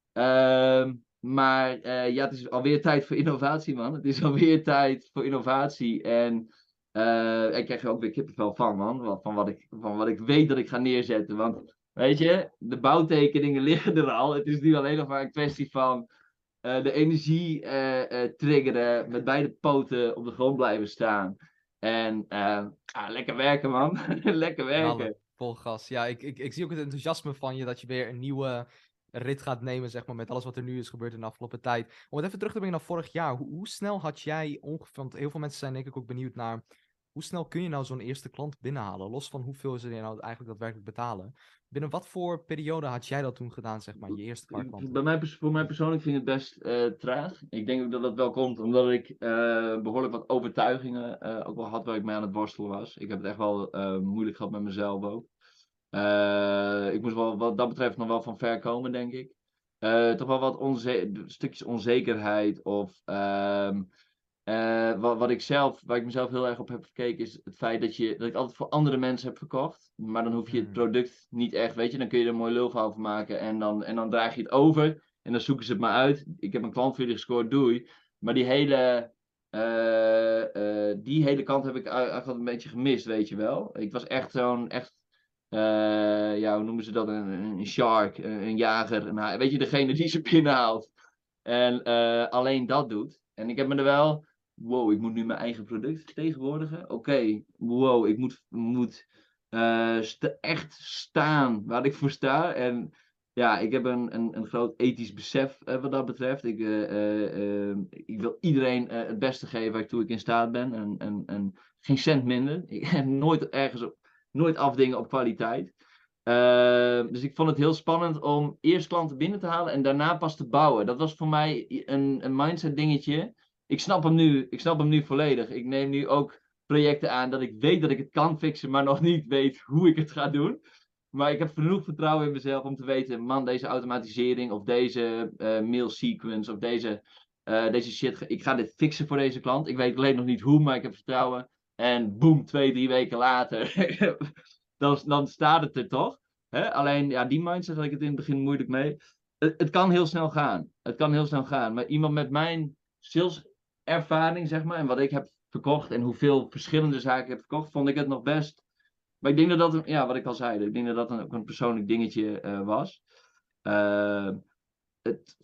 Uh, maar uh, ja, het is alweer tijd voor innovatie, man. Het is alweer tijd voor innovatie. En uh, ik krijg er ook weer kippenvel van, man. Van wat, ik, van wat ik weet dat ik ga neerzetten. Want weet je, de bouwtekeningen liggen er al. Het is nu alleen nog maar een kwestie van uh, de energie uh, uh, triggeren. Met beide poten op de grond blijven staan. En uh, ah, lekker werken, man. Lekker werken. Knallen, vol gas. Ja, ik, ik, ik zie ook het enthousiasme van je dat je weer een nieuwe rit gaat nemen, zeg maar, met alles wat er nu is gebeurd in de afgelopen tijd. Om het even terug te brengen naar vorig jaar. Hoe, hoe snel had jij ongeveer, want heel veel mensen zijn denk ik ook benieuwd naar, hoe snel kun je nou zo'n eerste klant binnenhalen? Los van hoeveel ze je nou eigenlijk daadwerkelijk betalen. Binnen wat voor periode had jij dat toen gedaan, zeg maar, je eerste paar klanten? Bij mij, voor mij persoonlijk vind ik het best uh, traag. Ik denk ook dat dat wel komt omdat ik uh, behoorlijk wat overtuigingen uh, ook wel had waar ik mee aan het worstelen was. Ik heb het echt wel uh, moeilijk gehad met mezelf ook. Uh, ik moest wel wat dat betreft nog wel van ver komen, denk ik. Uh, toch wel wat onze stukjes onzekerheid of... Uh, Uh, wat, wat ik zelf, waar ik mezelf heel erg op heb gekeken, is het feit dat, je, dat ik altijd voor andere mensen heb verkocht. Maar dan hoef je het product niet echt, weet je, dan kun je er een mooi lulverhaal van maken en dan, en dan draag je het over en dan zoeken ze het maar uit. Ik heb een klant voor jullie gescoord, doei. Maar die hele, uh, uh, die hele kant heb ik eigenlijk een beetje gemist, weet je wel. Ik was echt zo'n, echt, uh, ja, hoe noemen ze dat, een, een shark, een, een jager, een, weet je, degene die ze binnenhaalt. En uh, alleen dat doet. En ik heb me er wel wow, ik moet nu mijn eigen product vertegenwoordigen. Oké, okay, wow, ik moet, moet uh, st- echt staan waar ik voor sta. En ja, ik heb een, een, een groot ethisch besef uh, wat dat betreft. Ik, uh, uh, uh, ik wil iedereen uh, het beste geven waartoe ik in staat ben. En, en, en geen cent minder. Ik heb nooit ergens op, nooit afdingen op kwaliteit. Uh, dus ik vond het heel spannend om eerst klanten binnen te halen en daarna pas te bouwen. Dat was voor mij een, een mindset dingetje. Ik snap hem nu, ik snap hem nu volledig. Ik neem nu ook projecten aan dat ik weet dat ik het kan fixen, maar nog niet weet hoe ik het ga doen. Maar ik heb genoeg vertrouwen in mezelf om te weten, man, deze automatisering of deze uh, mail sequence of deze, uh, deze shit, ik ga dit fixen voor deze klant. Ik weet alleen nog niet hoe, maar ik heb vertrouwen. En boem, twee, drie weken later, dan, dan staat het er toch. Hè? Alleen, ja, die mindset had ik het in het begin moeilijk mee. Het, het kan heel snel gaan. Het kan heel snel gaan. Maar iemand met mijn saleservaring, zeg maar, en wat ik heb verkocht en hoeveel verschillende zaken ik heb verkocht, vond ik het nog best. Maar ik denk dat dat, een, ja, wat ik al zei, ik denk dat dat een, ook een persoonlijk dingetje uh, was. Uh, het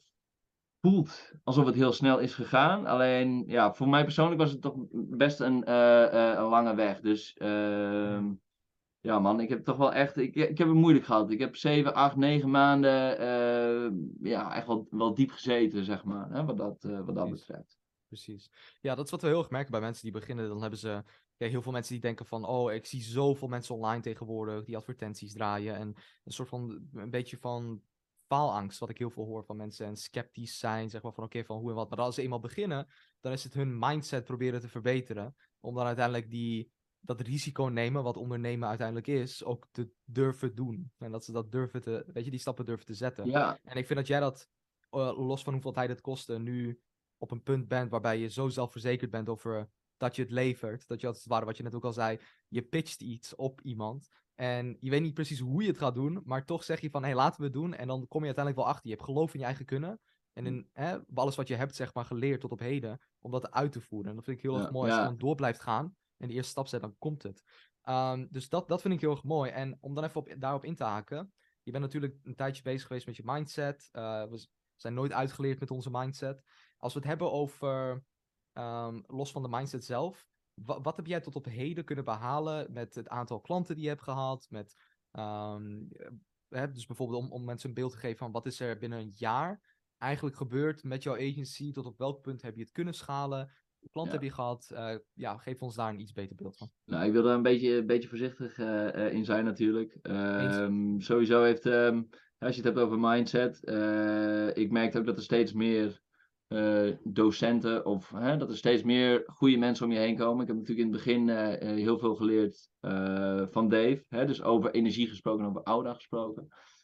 voelt alsof het heel snel is gegaan. Alleen, ja, voor mij persoonlijk was het toch best een, uh, uh, een lange weg. Dus, uh, ja man, ik heb toch wel echt, ik, ik heb het moeilijk gehad. Ik heb zeven, acht, negen maanden, uh, ja, echt wel, wel diep gezeten, zeg maar, hè, wat dat, uh, wat dat betreft. Precies. Ja, dat is wat we heel erg merken bij mensen die beginnen. Dan hebben ze ja, heel veel mensen die denken van, oh, ik zie zoveel mensen online tegenwoordig die advertenties draaien. En een soort van, een beetje van faalangst, wat ik heel veel hoor van mensen. En sceptisch zijn, zeg maar, van oké, okay, van hoe en wat. Maar als ze eenmaal beginnen, dan is het hun mindset proberen te verbeteren. Om dan uiteindelijk die, dat risico nemen, wat ondernemen uiteindelijk is, ook te durven doen. En dat ze dat durven te, weet je, die stappen durven te zetten. Ja. En ik vind dat jij dat, uh, los van hoeveel tijd het kostte, nu op een punt bent waarbij je zo zelfverzekerd bent over dat je het levert. Dat je als het ware, wat je net ook al zei, je pitcht iets op iemand. En je weet niet precies hoe je het gaat doen, maar toch zeg je van, hé, hey, laten we het doen. En dan kom je uiteindelijk wel achter. Je hebt geloof in je eigen kunnen. En in hè, alles wat je hebt, zeg maar, geleerd tot op heden, om dat uit te voeren. En dat vind ik heel Ja, erg mooi. ja. Als iemand door blijft gaan en de eerste stap zet, dan komt het. Um, dus dat, dat vind ik heel erg mooi. En om dan even op, daarop in te haken. Je bent natuurlijk een tijdje bezig geweest met je mindset. Uh, we zijn nooit uitgeleerd met onze mindset. Als we het hebben over, um, los van de mindset zelf, wa- wat heb jij tot op heden kunnen behalen met het aantal klanten die je hebt gehad? Met, um, hè, dus bijvoorbeeld om, om mensen een beeld te geven van wat is er binnen een jaar eigenlijk gebeurd met jouw agency? Tot op welk punt heb je het kunnen schalen? Hoeveel klanten Ja. heb je gehad? Uh, ja, geef ons daar een iets beter beeld van. Nou, ik wil daar een beetje, een beetje voorzichtig uh, uh, in zijn natuurlijk. Um, sowieso heeft, um, als je het hebt over mindset, uh, ik merk ook dat er steeds meer uh, docenten of uh, dat er steeds meer goede mensen om je heen komen. Ik heb natuurlijk in het begin uh, uh, heel veel geleerd uh, van Dave, hè, dus over energie gesproken, over Auda gesproken.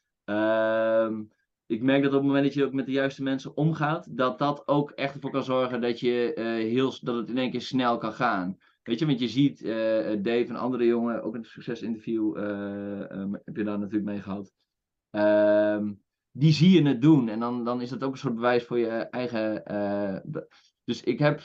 Um, ik merk dat op het moment dat je ook met de juiste mensen omgaat, dat dat ook echt ervoor kan zorgen dat, je, uh, heel, dat het in één keer snel kan gaan. Weet je, want je ziet uh, Dave en andere jongen, ook in het succesinterview uh, um, heb je daar natuurlijk mee gehad. Uh, die zie je het doen en dan, dan is dat ook een soort bewijs voor je eigen. Uh, be- dus ik heb.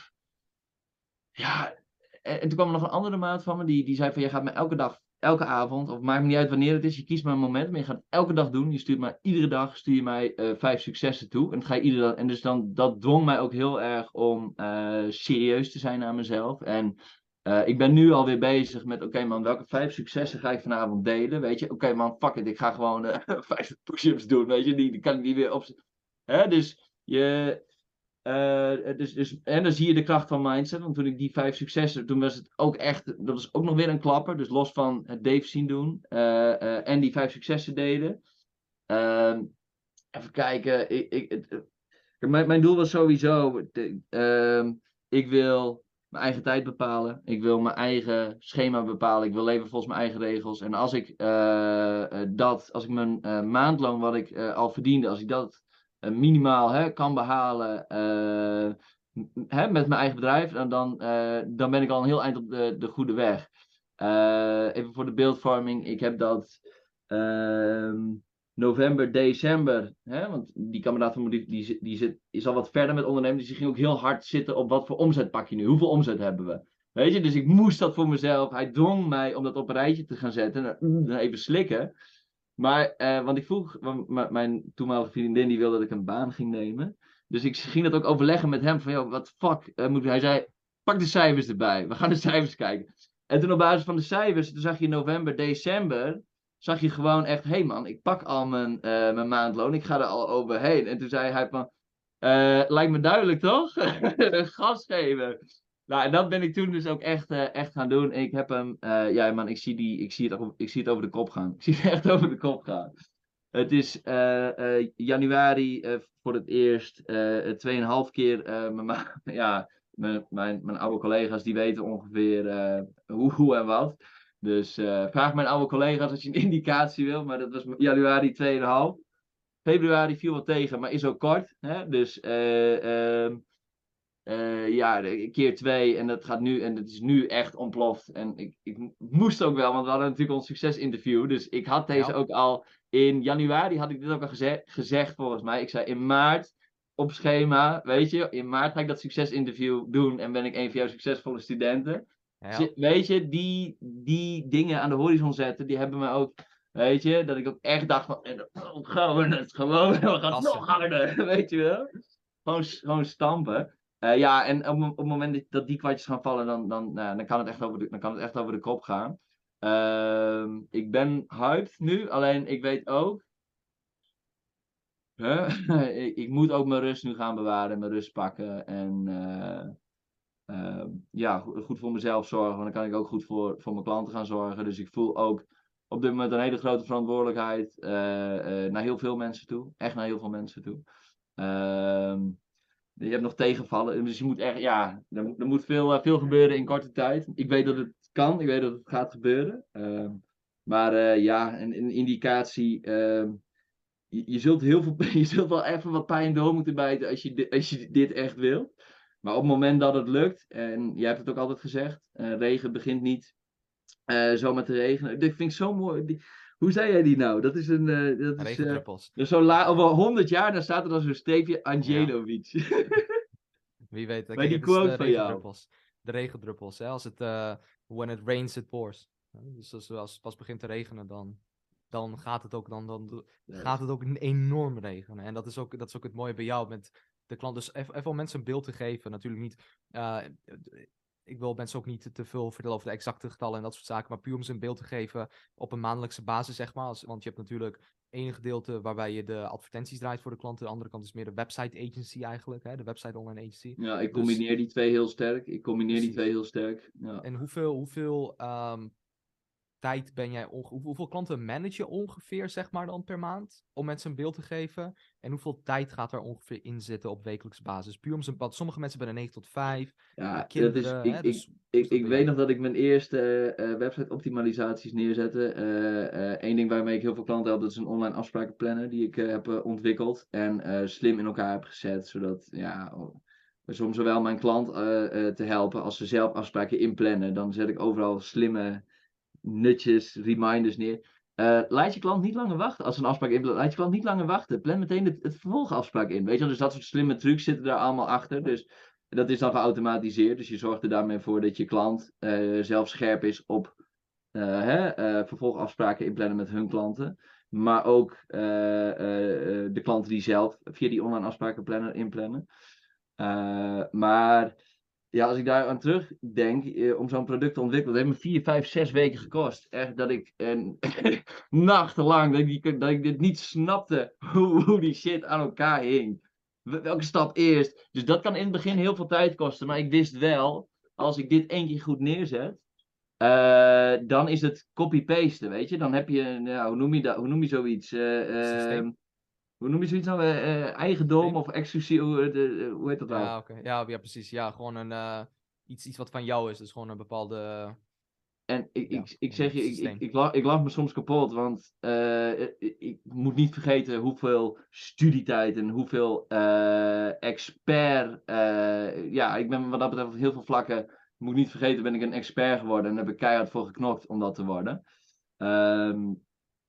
Ja, en, en toen kwam er nog een andere maat van me, die, die zei van je gaat me elke dag, elke avond, of maakt me niet uit wanneer het is, je kiest maar een moment, maar je gaat het elke dag doen. Je stuurt mij iedere dag, stuur je mij uh, vijf successen toe. En dat ga je iedere dag. En dus dan, dat dwong mij ook heel erg om uh, serieus te zijn aan mezelf. En uh, ik ben nu alweer bezig met, oké okay, man, welke vijf successen ga ik vanavond delen? Weet je, oké okay, man, fuck it, ik ga gewoon uh, vijf push-ups doen, weet je, die, die kan ik niet weer op. Hè, dus je. Uh, dus, dus, en dan zie je de kracht van mindset. Want toen ik die vijf successen, toen was het ook echt, dat was ook nog weer een klapper. Dus los van het Dave zien doen uh, uh, en die vijf successen deden. Uh, even kijken. Ik, ik, het, mijn, mijn doel was sowieso, de, uh, ik wil mijn eigen tijd bepalen. Ik wil mijn eigen schema bepalen. Ik wil leven volgens mijn eigen regels. En als ik uh, uh, dat, als ik mijn uh, maandloon wat ik uh, al verdiende, als ik dat uh, minimaal hè, kan behalen uh, hè, met mijn eigen bedrijf, dan, dan, uh, dan ben ik al een heel eind op de, de goede weg. Uh, even voor de beeldvorming. Ik heb dat uh, november, december. Hè, want die kameraad van me die, die, die zit, is al wat verder met ondernemen. Dus die ging ook heel hard zitten op wat voor omzet pak je nu. Hoeveel omzet hebben we? Weet je, dus ik moest dat voor mezelf. Hij dwong mij om dat op een rijtje te gaan zetten. En even slikken. Maar, uh, want ik vroeg, want mijn toenmalige vriendin die wilde dat ik een baan ging nemen. Dus ik ging dat ook overleggen met hem. Van, joh, wat fuck uh, moet hij? Hij zei, pak de cijfers erbij. We gaan de cijfers kijken. En toen op basis van de cijfers, toen zag je in november, december, zag je gewoon echt, hé hey man, ik pak al mijn, uh, mijn maandloon, ik ga er al overheen. En toen zei hij van, uh, lijkt me duidelijk toch? Gas geven. Nou, en dat ben ik toen dus ook echt, uh, echt gaan doen. En ik heb hem, uh, ja man, ik zie, die, ik, zie het, over, ik zie het over de kop gaan. Ik zie het echt over de kop gaan. Het is uh, uh, januari uh, voor het eerst, uh, tweeënhalf keer, uh, mijn, ja, mijn, mijn, mijn oude collega's die weten ongeveer uh, hoe, hoe en wat. Dus uh, vraag mijn oude collega's als je een indicatie wil, maar dat was januari twee komma vijf. Februari viel wat tegen, maar is ook kort. Hè? Dus uh, uh, uh, ja, keer twee en dat gaat nu, en het is nu echt ontploft. En ik, ik moest ook wel, want we hadden natuurlijk ons succesinterview. Dus ik had deze ja. ook al in januari, had ik dit ook al geze- gezegd volgens mij. Ik zei in maart op schema, weet je, in maart ga ik dat succesinterview doen en ben ik een van jouw succesvolle studenten. Ja. Weet je, die, die dingen aan de horizon zetten, die hebben me ook, weet je, dat ik ook echt dacht van, oh, gaan we het gewoon, we gaan nog harder, weet je wel. Gewoon, gewoon stampen. Uh, ja, en op, op het moment dat, dat die kwartjes gaan vallen, dan, dan, nou, dan, kan, het echt over de, dan kan het echt over de kop gaan. Uh, ik ben hyped nu, alleen ik weet ook, huh? ik, ik moet ook mijn rust nu gaan bewaren, mijn rust pakken en uh, uh, ja, goed voor mezelf zorgen, want dan kan ik ook goed voor, voor mijn klanten gaan zorgen. Dus ik voel ook op dit moment een hele grote verantwoordelijkheid uh, uh, naar heel veel mensen toe, echt naar heel veel mensen toe. Uh, Je hebt nog tegenvallen, dus je moet echt, ja, er moet, er moet veel, uh, veel gebeuren in korte tijd. Ik weet dat het kan, ik weet dat het gaat gebeuren. Uh, maar uh, ja, een, een indicatie, uh, je, je, zult heel veel, je zult wel even wat pijn door moeten bijten als je, dit, als je dit echt wilt. Maar op het moment dat het lukt, en jij hebt het ook altijd gezegd, uh, regen begint niet uh, zomaar te regenen. Dit vind ik zo mooi. Die, Hoe zei jij die nou? Dat is een. Uh, dat is, regendruppels. Uh, zo la- over honderd jaar, dan staat er dan zo'n streepje Angelovic. Ja. Wie weet. Bij die quote de van jou. De regendruppels. Hè? Als het. Uh, when it rains, it pours. Dus als het pas begint te regenen, dan. Dan gaat het ook, dan, dan gaat het ook enorm regenen. En dat is ook, dat is ook het mooie bij jou met de klant. Dus even, even om mensen een beeld te geven. Natuurlijk niet. Uh, Ik wil mensen ook niet te, te veel vertellen over de exacte getallen en dat soort zaken, maar puur om ze een beeld te geven op een maandelijkse basis, zeg maar. Als, want je hebt natuurlijk één gedeelte waarbij je de advertenties draait voor de klanten. De andere kant is meer de website agency eigenlijk, hè? De website online agency. Ja, ik combineer dus, die twee heel sterk. Ik combineer precies. die twee heel sterk. Ja. En hoeveel, hoeveel um, tijd ben jij, onge- hoeveel klanten manage je ongeveer, zeg maar, dan per maand? Om mensen een beeld te geven. En hoeveel tijd gaat er ongeveer in zitten op wekelijkse basis? Puur om zijn pad. Sommige mensen bij de negen tot vijf. Ja, kinderen. Dat is, ik hè, dus, ik, ik, ik weet nog dat ik mijn eerste uh, website optimalisaties neerzette. Eén uh, uh, ding waarmee ik heel veel klanten help, dat is een online afsprakenplanner die ik uh, heb uh, ontwikkeld. En uh, slim in elkaar heb gezet. Zodat, ja, soms zowel mijn klant uh, uh, te helpen als ze zelf afspraken inplannen. Dan zet ik overal slimme nutjes, reminders neer. Uh, laat je klant niet langer wachten. Als een afspraak in, laat je klant niet langer wachten. Plan meteen het, het vervolgafspraak in. Weet je, dus dat soort slimme trucs zitten daar allemaal achter. Dus dat is dan geautomatiseerd. Dus je zorgt er daarmee voor dat je klant uh, zelf scherp is op uh, hè, uh, vervolgafspraken inplannen met hun klanten. Maar ook uh, uh, de klanten die zelf via die online afsprakenplanner inplannen. Uh, maar ja, als ik daar aan terugdenk, eh, om zo'n product te ontwikkelen, dat heeft me vier, vijf, zes weken gekost. Echt dat ik en, nachtenlang, dat ik, dat ik dit niet snapte, hoe, hoe die shit aan elkaar hing. Welke stap eerst? Dus dat kan in het begin heel veel tijd kosten, maar ik wist wel, als ik dit één keer goed neerzet, uh, dan is het copy-pasten, weet je. Dan heb je, ja, hoe noem je dat, hoe noem je zoiets? Uh, uh, Hoe noem je zoiets nou? Uh, uh, eigendom of exclusief? Hoe, uh, hoe heet dat nou? Ja, okay. ja, ja, precies. Ja, gewoon een, uh, iets, iets wat van jou is. Dus gewoon een bepaalde... En ik, ja, ik, ik zeg je, ik, ik, ik, lach, ik lach me soms kapot. Want uh, ik, ik moet niet vergeten hoeveel studietijd en hoeveel uh, expert... Uh, ja, ik ben wat dat betreft op heel veel vlakken... Ik moet niet vergeten, ben ik een expert geworden. En daar heb ik keihard voor geknokt om dat te worden. Um,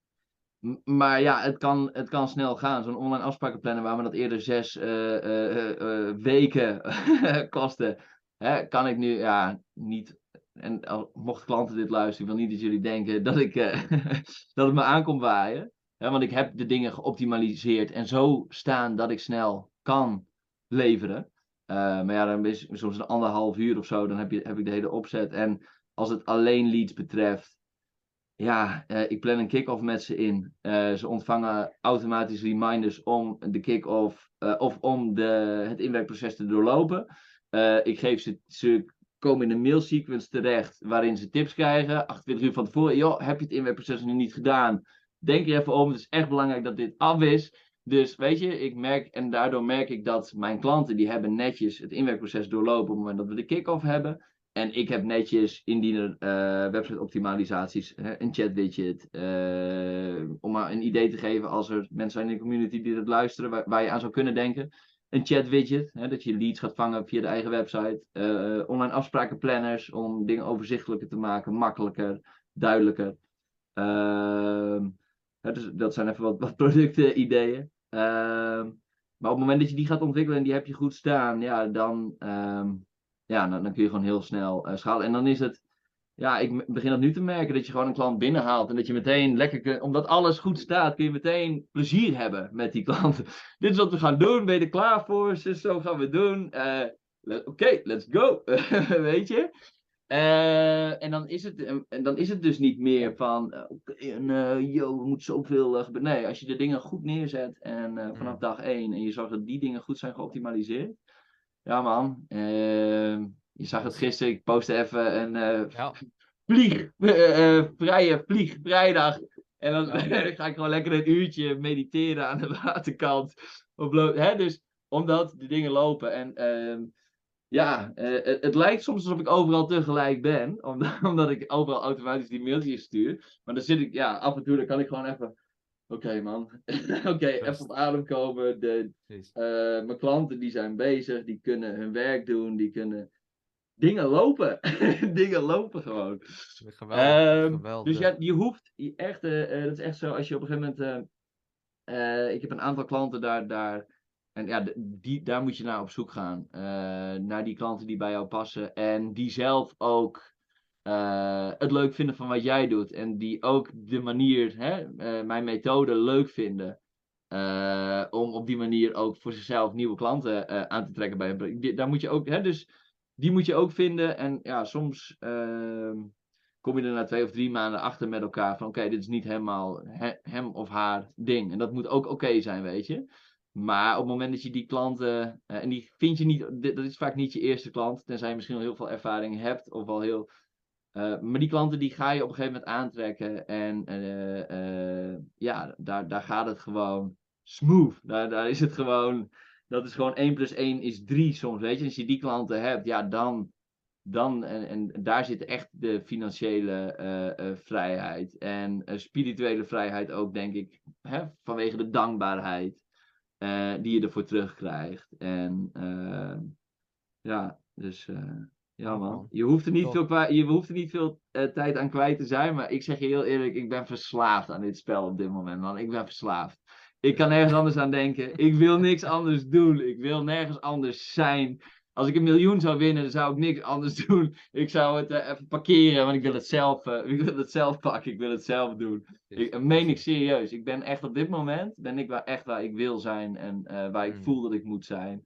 Maar ja, het kan, het kan snel gaan. Zo'n online afsprakenplanner waar we dat eerder zes uh, uh, uh, weken kostte, hè, kan ik nu ja, niet. En uh, mochten klanten dit luisteren, ik wil niet dat jullie denken dat, ik, uh, dat het me aankomt waaien. Hè, want ik heb de dingen geoptimaliseerd en zo staan dat ik snel kan leveren. Uh, maar ja, dan is het soms een anderhalf uur of zo, dan heb, je, heb ik de hele opzet. En als het alleen leads betreft, ja, uh, ik plan een kick-off met ze in. Uh, ze ontvangen automatisch reminders om de kick-off uh, of om de, het inwerkproces te doorlopen. Uh, ik geef ze, ze komen in een mailsequence terecht waarin ze tips krijgen. achtentwintig uur van tevoren, joh, heb je het inwerkproces nu niet gedaan? Denk er even om, het is echt belangrijk dat dit af is. Dus weet je, ik merk, en daardoor merk ik dat mijn klanten, die hebben netjes het inwerkproces doorlopen op het moment dat we de kick-off hebben. En ik heb netjes indien er uh, website optimalisaties, hè, een chat widget, uh, om maar een idee te geven als er mensen zijn in de community die dat luisteren, waar, waar je aan zou kunnen denken. Een chat widget, hè, dat je leads gaat vangen via de eigen website. Uh, online afsprakenplanners om dingen overzichtelijker te maken, makkelijker, duidelijker. Uh, hè, dus dat zijn even wat, wat producten, ideeën. Uh, maar op het moment dat je die gaat ontwikkelen en die heb je goed staan, ja, dan... Um, Ja, dan, dan kun je gewoon heel snel uh, schalen. En dan is het, ja, ik begin dat nu te merken, dat je gewoon een klant binnenhaalt. En dat je meteen lekker kunt, omdat alles goed staat, kun je meteen plezier hebben met die klanten. Dit is wat we gaan doen, ben je er klaar voor? Zo gaan we het doen. Uh, Oké, okay, let's go. Weet je? Uh, en, dan is het, en dan is het dus niet meer van, uh, oké, okay, uh, yo, we moeten zoveel uh, gebeuren. Nee, als je de dingen goed neerzet en uh, vanaf dag één en je zorgt dat die dingen goed zijn geoptimaliseerd. Ja man, uh, je zag het gisteren, ik postte even een uh, ja. vlieg, uh, uh, vrije vlieg, vrijdag. En dan ja. ga ik gewoon lekker een uurtje mediteren aan de waterkant. Op hè? Dus omdat die dingen lopen. En uh, ja, uh, het, het lijkt soms alsof ik overal tegelijk ben. Omdat, omdat ik overal automatisch die mailtjes stuur. Maar dan zit ik, ja, af en toe dan kan ik gewoon even... Oké okay, man, oké, okay, even op adem komen. De, uh, mijn klanten die zijn bezig, die kunnen hun werk doen, die kunnen dingen lopen. Dingen lopen gewoon. Geweldig, um, geweldig. Dus ja, je hoeft je echt, uh, dat is echt zo als je op een gegeven moment, uh, uh, ik heb een aantal klanten daar, daar en ja, die, daar moet je naar op zoek gaan. Uh, naar die klanten die bij jou passen en die zelf ook Uh, het leuk vinden van wat jij doet. En die ook de manier, hè, uh, mijn methode leuk vinden. Uh, om op die manier ook voor zichzelf nieuwe klanten uh, aan te trekken bij een die, daar moet je ook, hè, dus die moet je ook vinden. En ja, soms uh, kom je er na twee of drie maanden achter met elkaar van oké, okay, dit is niet helemaal he, hem of haar ding. En dat moet ook oké okay zijn, weet je. Maar op het moment dat je die klanten, uh, en die vind je niet, dat is vaak niet je eerste klant, tenzij je misschien al heel veel ervaring hebt of al heel... Uh, maar die klanten die ga je op een gegeven moment aantrekken. En uh, uh, ja, daar, daar gaat het gewoon smooth. Daar, daar is het gewoon... Dat is gewoon één plus één is drie soms, weet je. Als je die klanten hebt, ja, dan... dan en, en daar zit echt de financiële uh, uh, vrijheid. En uh, spirituele vrijheid ook, denk ik. Hè, vanwege de dankbaarheid. Uh, die je ervoor terugkrijgt. En... Uh, ja, dus... Uh, Ja man, je hoeft er niet veel, kwa- je hoeft er niet veel uh, tijd aan kwijt te zijn, maar ik zeg je heel eerlijk, ik ben verslaafd aan dit spel op dit moment man, ik ben verslaafd. Ik kan nergens anders aan denken, ik wil niks anders doen, ik wil nergens anders zijn. Als ik een miljoen zou winnen, dan zou ik niks anders doen. Ik zou het uh, even parkeren, want ik wil het zelf, uh, ik wil het zelf pakken, ik wil het zelf doen. Ik uh, meen ik serieus, ik ben echt op dit moment, ben ik waar, echt waar ik wil zijn en uh, waar ik voel dat ik moet zijn.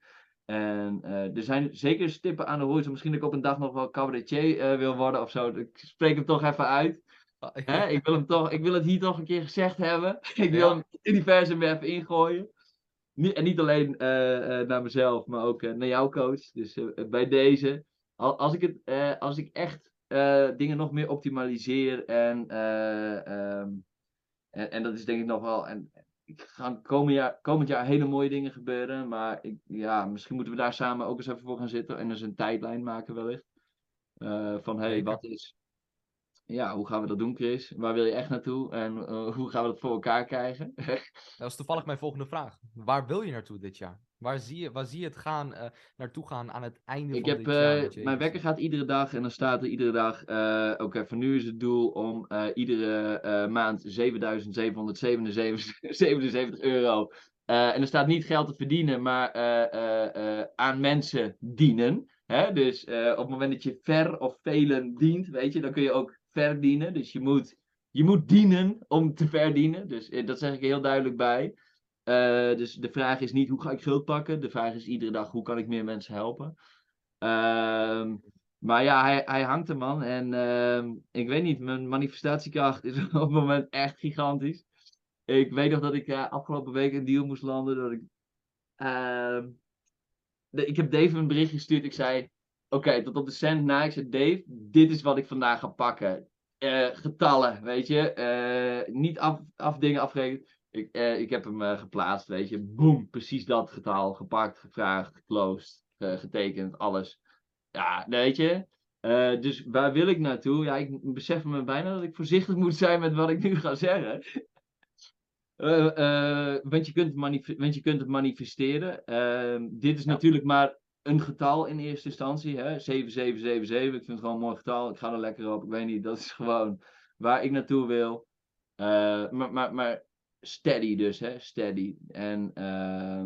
En uh, er zijn zeker stippen aan de horizon. Misschien dat ik op een dag nog wel cabaretier uh, wil worden of zo. Ik spreek hem toch even uit. Hè? Ik, wil hem toch, ik wil het hier toch een keer gezegd hebben. Ik wil ja. het universum weer even ingooien. Niet, en niet alleen uh, uh, naar mezelf, maar ook uh, naar jouw coach. Dus uh, bij deze. Als ik, het, uh, als ik echt uh, dingen nog meer optimaliseer. En, uh, um, en, en dat is denk ik nog wel... En, ik ga komend jaar, komend jaar hele mooie dingen gebeuren. Maar ik, ja, misschien moeten we daar samen ook eens even voor gaan zitten. En eens een tijdlijn maken wellicht. Uh, van hé, hey, wat is... Ja, hoe gaan we dat doen, Chris? Waar wil je echt naartoe? En uh, hoe gaan we dat voor elkaar krijgen? Dat is toevallig mijn volgende vraag. Waar wil je naartoe dit jaar? Waar zie je, waar zie je het gaan, uh, naartoe gaan aan het einde ik van heb, dit jaar? Uh, mijn wekker gaat iedere dag en dan staat er iedere dag... Uh, Oké, okay, voor nu is het doel om uh, iedere uh, maand zevenduizend zevenhonderdzevenenzeventig euro... Uh, en er staat niet geld te verdienen, maar uh, uh, uh, aan mensen dienen. Hè? Dus uh, op het moment dat je ver of velen dient, weet je, dan kun je ook verdienen. Dus je moet, je moet dienen om te verdienen. Dus uh, dat zeg ik er heel duidelijk bij. Uh, dus de vraag is niet hoe ga ik geld pakken. De vraag is iedere dag hoe kan ik meer mensen helpen. Uh, maar ja, hij, hij hangt er man. En uh, ik weet niet, mijn manifestatiekracht is op het moment echt gigantisch. Ik weet nog dat ik uh, afgelopen week een deal moest landen. Dat ik, uh, de, ik heb Dave een bericht gestuurd. Ik zei, oké, okay, tot op de cent na. Ik zei, Dave, dit is wat ik vandaag ga pakken. Uh, getallen, weet je. Uh, niet af, af dingen afrekenen. Ik, uh, ik heb hem uh, geplaatst, weet je. Boom, precies dat getal. Gepakt, gevraagd, geclosed, uh, getekend, alles. Ja, weet je. Uh, dus waar wil ik naartoe? Ja, ik besef me bijna dat ik voorzichtig moet zijn met wat ik nu ga zeggen. Uh, uh, want, je kunt manif- want je kunt het manifesteren. Uh, dit is ja. natuurlijk maar een getal in eerste instantie. Hè? zeven zeven zeven zeven. Ik vind het gewoon een mooi getal. Ik ga er lekker op. Ik weet niet. Dat is gewoon waar ik naartoe wil. Uh, maar, maar, maar steady dus. Hè? Steady. En uh,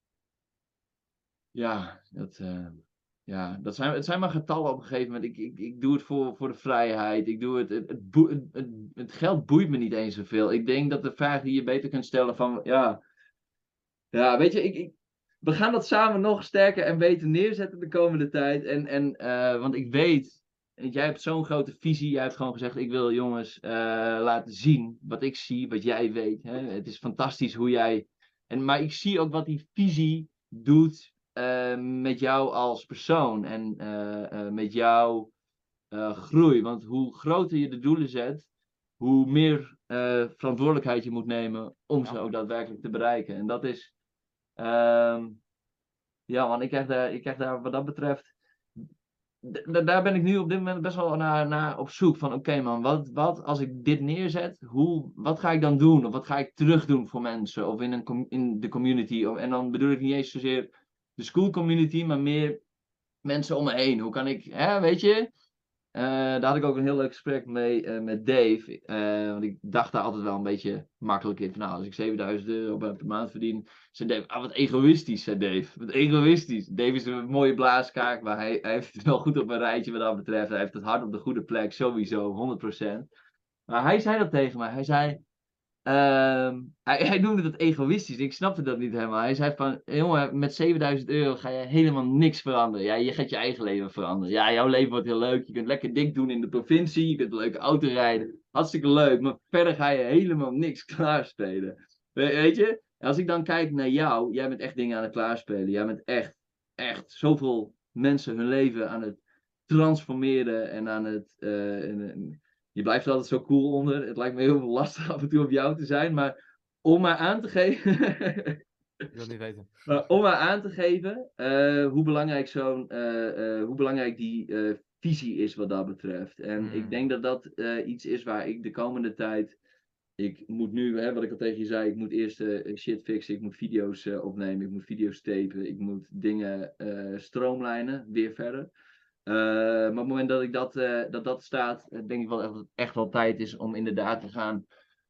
ja, dat... Uh, Ja, dat zijn, het zijn maar getallen op een gegeven moment. Ik, ik, ik doe het voor, voor de vrijheid. Ik doe het, het, het, boe, het, het, het geld boeit me niet eens zoveel. Ik denk dat de vraag die je beter kunt stellen van... Ja, ja weet je, ik, ik, we gaan dat samen nog sterker en beter neerzetten de komende tijd. En, en, uh, want ik weet, jij hebt zo'n grote visie. Jij hebt gewoon gezegd, ik wil jongens uh, laten zien wat ik zie, wat jij weet. Hè? Het is fantastisch hoe jij... En, maar ik zie ook wat die visie doet... Uh, met jou als persoon en uh, uh, met jouw uh, groei. Want hoe groter je de doelen zet, hoe meer uh, verantwoordelijkheid je moet nemen om ja. ze ook daadwerkelijk te bereiken. En dat is, uh, ja man, ik krijg, daar, ik krijg daar wat dat betreft, d- daar ben ik nu op dit moment best wel naar, naar op zoek. Van oké okay man, wat, wat als ik dit neerzet, hoe, wat ga ik dan doen? Of wat ga ik terug doen voor mensen? Of in, een com- in de community? Of, en dan bedoel ik niet eens zozeer de school community, maar meer mensen om me heen. Hoe kan ik, hè, weet je? Uh, daar had ik ook een heel leuk gesprek mee uh, met Dave. Uh, want ik dacht daar altijd wel een beetje makkelijk in. Van, nou, als ik zevenduizend euro per maand verdien. Zei Dave, ah, wat egoïstisch, zei Dave. Wat egoïstisch. Dave is een mooie blaaskaak, maar hij, hij heeft het wel goed op een rijtje wat dat betreft. Hij heeft het hart op de goede plek, sowieso, honderd procent. Maar hij zei dat tegen mij. Hij zei... Uh, hij, hij noemde dat egoïstisch. Ik snapte dat niet helemaal. Hij zei van, jongen, met zevenduizend euro ga je helemaal niks veranderen. Ja, je gaat je eigen leven veranderen. Ja, jouw leven wordt heel leuk. Je kunt lekker dik doen in de provincie. Je kunt een leuke auto rijden. Hartstikke leuk. Maar verder ga je helemaal niks klaarspelen. We, weet je? Als ik dan kijk naar jou. Jij bent echt dingen aan het klaarspelen. Jij bent echt, echt zoveel mensen hun leven aan het transformeren. En aan het... Uh, en, en, je blijft er altijd zo cool onder. Het lijkt me heel veel lastig af en toe op jou te zijn. Maar om maar aan te geven... Ik wil het niet weten. Maar om maar aan te geven uh, hoe belangrijk zo'n... Uh, uh, hoe belangrijk die uh, visie is wat dat betreft. En mm. ik denk dat dat uh, iets is waar ik de komende tijd... Ik moet nu, hè, wat ik al tegen je zei, ik moet eerst uh, shit fixen. Ik moet video's uh, opnemen. Ik moet video's tapen. Ik moet dingen uh, stroomlijnen. Weer verder. Uh, maar op het moment dat ik dat, uh, dat, dat staat, denk ik wel echt dat het echt wel tijd is om inderdaad te gaan,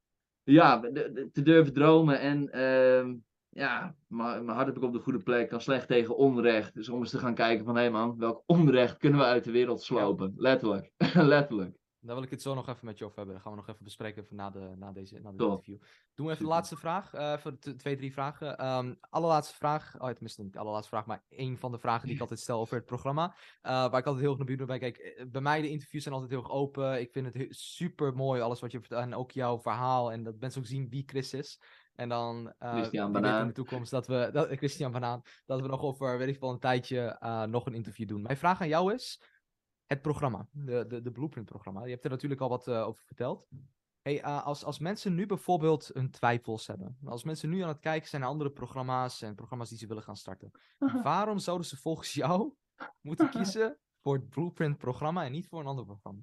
ja, de, de, te durven dromen. En uh, ja, mijn hart heb ik op de goede plek, kan slecht tegen onrecht. Dus om eens te gaan kijken van, hé hey man, welk onrecht kunnen we uit de wereld slopen? Ja. Letterlijk, letterlijk. Daar wil ik het zo nog even met je over hebben. Dat gaan we nog even bespreken even na, de, na deze na dit interview. Doen we even de laatste vraag. Uh, even t- twee, drie vragen. Um, allerlaatste vraag. Oh, tenminste niet de allerlaatste vraag, maar één van de vragen die ik altijd stel over het programma. Uh, waar ik altijd heel erg naar benieuwd ben. Kijk, bij mij de interviews zijn altijd heel erg open. Ik vind het he- super mooi, alles wat je vertelt. En ook jouw verhaal. En dat mensen ook zien wie Chris is. En dan uh, Christian wie weet Banaan. in de toekomst dat we... Dat, Christian Banaan. Dat we nog over, weet ik wel, een tijdje uh, nog een interview doen. Mijn vraag aan jou is... Het programma, de, de, de Blueprint-programma. Je hebt er natuurlijk al wat uh, over verteld. Hey, uh, als, als mensen nu bijvoorbeeld hun twijfels hebben. Als mensen nu aan het kijken zijn naar andere programma's en programma's die ze willen gaan starten. Waarom zouden ze volgens jou moeten kiezen voor het Blueprint-programma en niet voor een ander programma?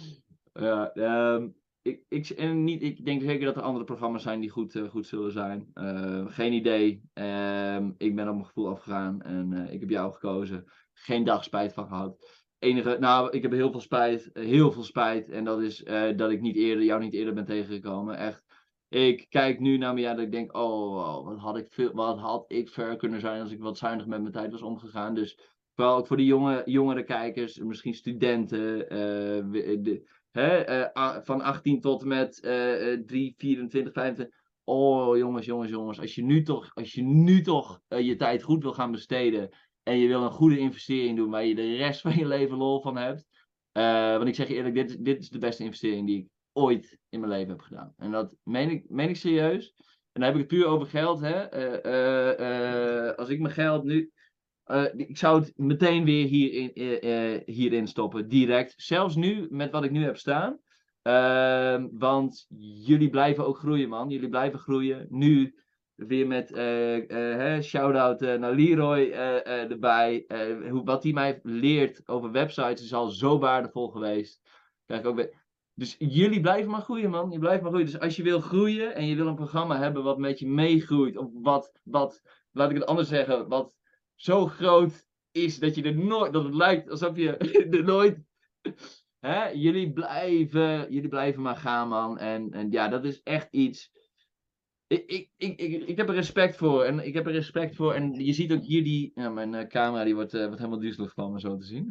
Ja, um, ik, ik, en niet, ik denk zeker dat er andere programma's zijn die goed, uh, goed zullen zijn. Uh, geen idee. Um, ik ben op mijn gevoel afgegaan en uh, ik heb jou gekozen. Geen dag spijt van gehad. Enige, nou, ik heb heel veel spijt. Heel veel spijt. En dat is uh, dat ik niet eerder, jou niet eerder ben tegengekomen. Echt. Ik kijk nu naar me, ja, dat ik denk, oh, oh wat, had ik veel, wat had ik ver kunnen zijn als ik wat zuinig met mijn tijd was omgegaan. Dus vooral ook voor die jonge, jongere kijkers, misschien studenten, uh, de, hè, uh, van achttien tot en met uh, drie, vierentwintig, vijfentwintig. Oh, jongens, jongens, jongens. Als je nu toch, als je, nu toch uh, je tijd goed wil gaan besteden. En je wil een goede investering doen waar je de rest van je leven lol van hebt. Uh, want ik zeg je eerlijk, dit, dit is de beste investering die ik ooit in mijn leven heb gedaan. En dat meen ik, meen ik serieus. En dan heb ik het puur over geld. Hè? Uh, uh, uh, als ik mijn geld nu... Uh, ik zou het meteen weer hierin, uh, uh, hierin stoppen, direct. Zelfs nu, met wat ik nu heb staan. Uh, want jullie blijven ook groeien, man. Jullie blijven groeien. Nu weer met uh, uh, hè, shout-out uh, naar Leroy uh, uh, erbij. Uh, hoe, wat hij mij leert over websites is al zo waardevol geweest. Krijg ik ook weer... Dus jullie blijven maar groeien, man. Je blijft maar groeien. Dus als je wil groeien en je wil een programma hebben wat met je meegroeit. Of wat, wat, laat ik het anders zeggen, wat zo groot is dat je er nooit, dat het lijkt alsof je er nooit... Hè? Jullie blijven, jullie blijven maar gaan, man. En, en ja, dat is echt iets... Ik, ik, ik, ik, ik heb er respect voor. En ik heb er respect voor. En je ziet ook hier die... Ja, mijn uh, camera die wordt, uh, wordt helemaal duizelig van me zo te zien.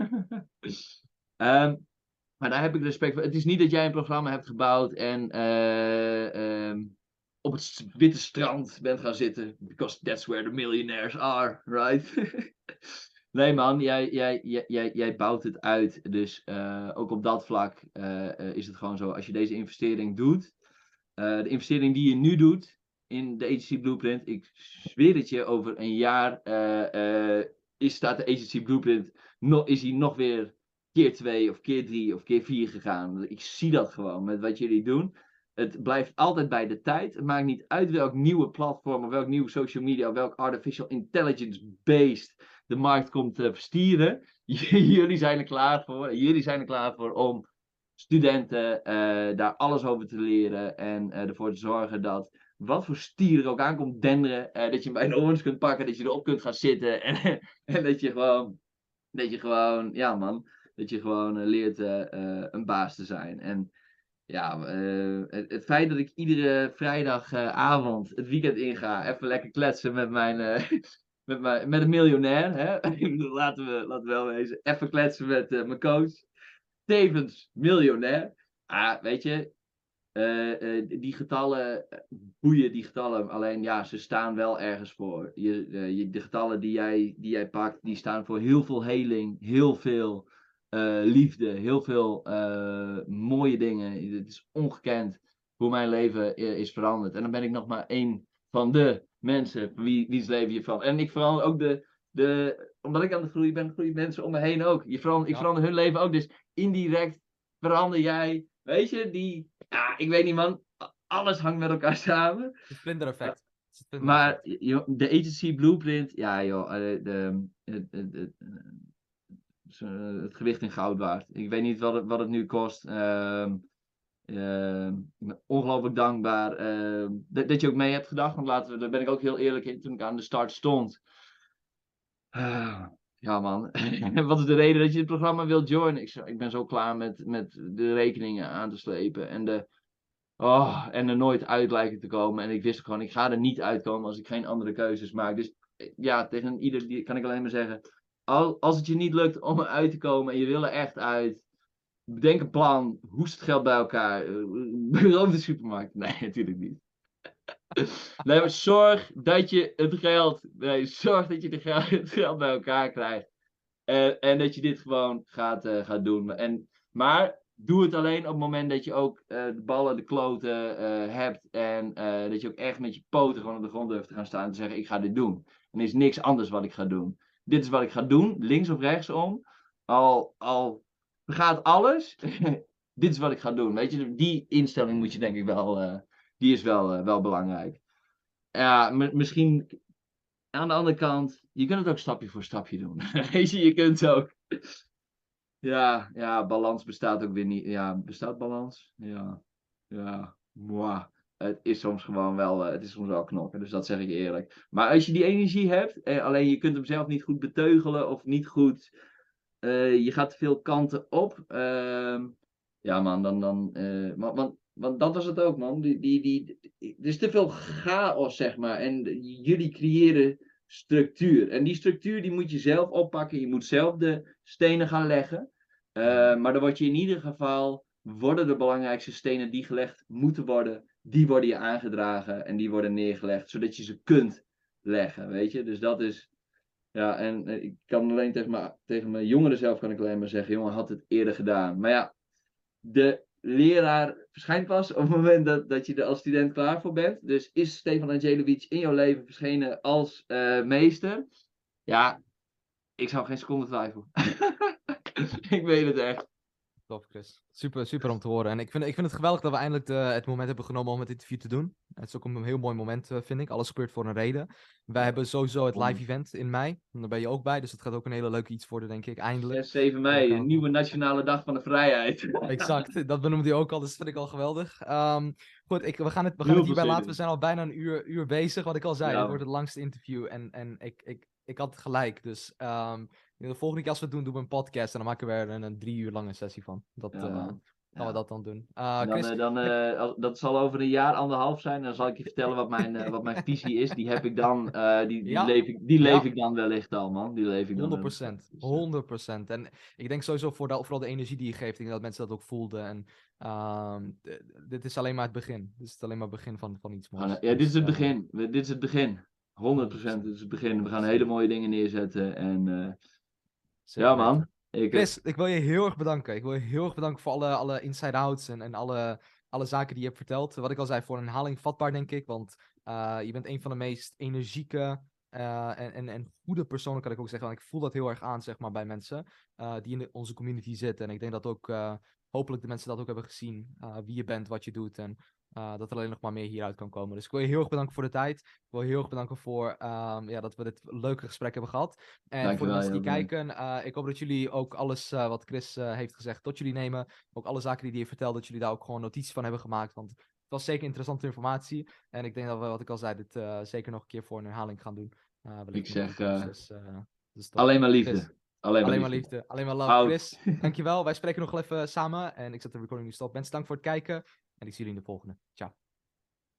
um, maar daar heb ik respect voor. Het is niet dat jij een programma hebt gebouwd en uh, um, op het witte strand bent gaan zitten. Because that's where the millionaires are, right? Nee man, jij, jij, jij, jij bouwt het uit. Dus uh, ook op dat vlak uh, uh, is het gewoon zo. Als je deze investering doet. Uh, de investering die je nu doet in de Agency Blueprint. Ik zweer het je, over een jaar uh, uh, is, staat de Agency Blueprint. No, is hij nog weer keer twee of keer drie of keer vier gegaan. Ik zie dat gewoon met wat jullie doen. Het blijft altijd bij de tijd. Het maakt niet uit welk nieuwe platform of welk nieuwe social media of welk artificial intelligence based de markt komt uh, verstieren. Jullie zijn er klaar voor. Jullie zijn er klaar voor om studenten uh, daar alles over te leren. En uh, ervoor te zorgen dat wat voor stier er ook aankomt denderen. Uh, dat je bij een orange kunt pakken. Dat je erop kunt gaan zitten. En, en dat je gewoon... Dat je gewoon... Ja man. Dat je gewoon uh, leert uh, uh, een baas te zijn. En... Ja, uh, het, het feit dat ik iedere vrijdagavond uh, het weekend inga, even lekker kletsen met mijn, uh, met, mijn met een miljonair, hè? laten, we, laten we wel wezen, even kletsen met uh, mijn coach, tevens miljonair. Ah, weet je, uh, uh, die getallen, boeien die getallen, alleen ja, ze staan wel ergens voor. Je, uh, je, de getallen die jij, die jij pakt, die staan voor heel veel heling, heel veel... Uh, liefde, heel veel uh, mooie dingen. Het is ongekend hoe mijn leven is veranderd. En dan ben ik nog maar één van de mensen wie, wie's leven je verandert. En ik verander ook de, de, omdat ik aan het groeien ben, groeien mensen om me heen ook. Je verander, ik ja. verander hun leven ook. Dus indirect verander jij, weet je, die, ja, ik weet niet man, alles hangt met elkaar samen. Het vlindereffect. Uh, maar joh, de Agency Blueprint, ja joh, de, de, de, de, de Uh, het gewicht in goud waard. Ik weet niet wat het, wat het nu kost. Uh, uh, ik ben ongelooflijk dankbaar uh, dat, dat je ook mee hebt gedacht. Want laten we, daar ben ik ook heel eerlijk in toen ik aan de start stond. Uh, ja man, wat is de reden dat je het programma wilt joinen? Ik, ik ben zo klaar met, met de rekeningen aan te slepen. En, de, oh, en er nooit uit lijken te komen. En ik wist gewoon, ik ga er niet uitkomen als ik geen andere keuzes maak. Dus ja, tegen ieder die, kan ik alleen maar zeggen... Als het je niet lukt om eruit te komen en je wil er echt uit, bedenk een plan, hoest het geld bij elkaar, roof de supermarkt. Nee, natuurlijk niet. Nee, maar zorg dat je het geld, nee, zorg dat je de geld, het geld bij elkaar krijgt. En, en dat je dit gewoon gaat, uh, gaat doen. En, maar doe het alleen op het moment dat je ook uh, de ballen, de kloten uh, hebt. En uh, dat je ook echt met je poten gewoon op de grond durft te gaan staan en te zeggen, ik ga dit doen. En er is niks anders wat ik ga doen. Dit is wat ik ga doen, links of rechtsom. Al, al gaat alles, dit is wat ik ga doen. Weet je, die instelling moet je denk ik wel, uh, die is wel, uh, wel belangrijk. Ja, m- misschien aan de andere kant, je kunt het ook stapje voor stapje doen. Weet je, je kunt ook... Ja, ja, balans bestaat ook weer niet. Ja, bestaat balans? Ja, ja, mwah. Het is soms gewoon wel, uh, het is soms wel knokken, dus dat zeg ik eerlijk. Maar als je die energie hebt, eh, alleen je kunt hem zelf niet goed beteugelen of niet goed, uh, je gaat te veel kanten op. Uh, ja man, dan, dan, uh, want, want, want dat was het ook man. Die, die, die, die, er is te veel chaos zeg maar en jullie creëren structuur. En die structuur die moet je zelf oppakken, je moet zelf de stenen gaan leggen. Uh, maar dan word je in ieder geval, worden de belangrijkste stenen die gelegd moeten worden, die worden je aangedragen en die worden neergelegd, zodat je ze kunt leggen, weet je. Dus dat is, ja, en eh, ik kan alleen tegen, mijn- tegen mijn jongeren zelf kan ik alleen maar zeggen, jongen, had het eerder gedaan. Maar ja, de leraar verschijnt pas op het moment dat, dat je er als student klaar voor bent. Dus is Stefan Angelevic in jouw leven verschenen als eh, meester? Ja, ik zou geen seconde twijfelen. Ik weet het echt. Tof, Chris. Super, super om te horen. En ik vind, ik vind het geweldig dat we eindelijk de, het moment hebben genomen om het interview te doen. Het is ook een heel mooi moment, uh, vind ik. Alles gebeurt voor een reden. Wij Ja. hebben sowieso het live event in mei. En daar ben je ook bij, dus dat gaat ook een hele leuke iets worden, denk ik. Eindelijk. zes, zeven mei, een nieuwe nationale dag van de vrijheid. Exact, dat benoemde hij ook al, dus dat vind ik al geweldig. Um, goed, ik, we gaan het, we gaan het hierbij laten. We zijn al bijna een uur, uur bezig, wat ik al zei. Ja. Dit wordt het langste interview en, en ik, ik, ik had gelijk. Dus um, de volgende keer als we het doen, doen we een podcast en dan maken we er een, een drie uur lange sessie van. Dat, Ja, uh, man. gaan Ja. we dat dan doen. Uh, dan, Chris, uh, dan, uh, als, dat zal over een jaar, anderhalf zijn. Dan zal ik je vertellen wat mijn, uh, wat mijn visie is. Die heb ik dan, uh, die, die, Ja. leef, ik, die leef Ja. ik dan wellicht al, man. Die leef ik dan honderd procent. wellicht. honderd procent. En ik denk sowieso voor de, vooral de energie die je geeft, ik denk dat mensen dat ook voelden. En um, d- dit is alleen maar het begin. Dit is alleen maar het begin van, van iets moois. Ja, dit is het Dus, uh, begin. Dit is het begin. honderd procent. Dit is het begin. We gaan hele mooie dingen neerzetten. En uh, Zeker ja, man. weten. Ik, Chris, ik wil je heel erg bedanken. Ik wil je heel erg bedanken voor alle, alle inside-outs en, en alle, alle zaken die je hebt verteld. Wat ik al zei, voor een herhaling vatbaar, denk ik. Want uh, je bent een van de meest energieke uh, en, en, en goede personen, kan ik ook zeggen. Want ik voel dat heel erg aan, zeg maar, bij mensen uh, die in de, onze community zitten. En ik denk dat ook, uh, hopelijk de mensen dat ook hebben gezien. Uh, wie je bent, wat je doet en uh, dat er alleen nog maar meer hieruit kan komen. Dus ik wil je heel erg bedanken voor de tijd. Ik wil je heel erg bedanken voor um, ja, dat we dit leuke gesprek hebben gehad. En Dankjewel, voor de mensen die heel kijken, uh, ik hoop dat jullie ook alles uh, wat Chris uh, heeft gezegd tot jullie nemen. Ook alle zaken die hij vertelde, dat jullie daar ook gewoon notities van hebben gemaakt. Want het was zeker interessante informatie. En ik denk dat we, wat ik al zei, dit uh, zeker nog een keer voor een herhaling gaan doen. Uh, ik zeg, uh, dus, uh, dus alleen maar liefde. Chris, Alleen maar alleen maar liefde. liefde. Alleen maar love. Oud. Chris, dankjewel. Wij spreken nog wel even samen. En ik zet de recording nu stop. Mensen, dank voor het kijken. En ik zie jullie in de volgende. Ciao.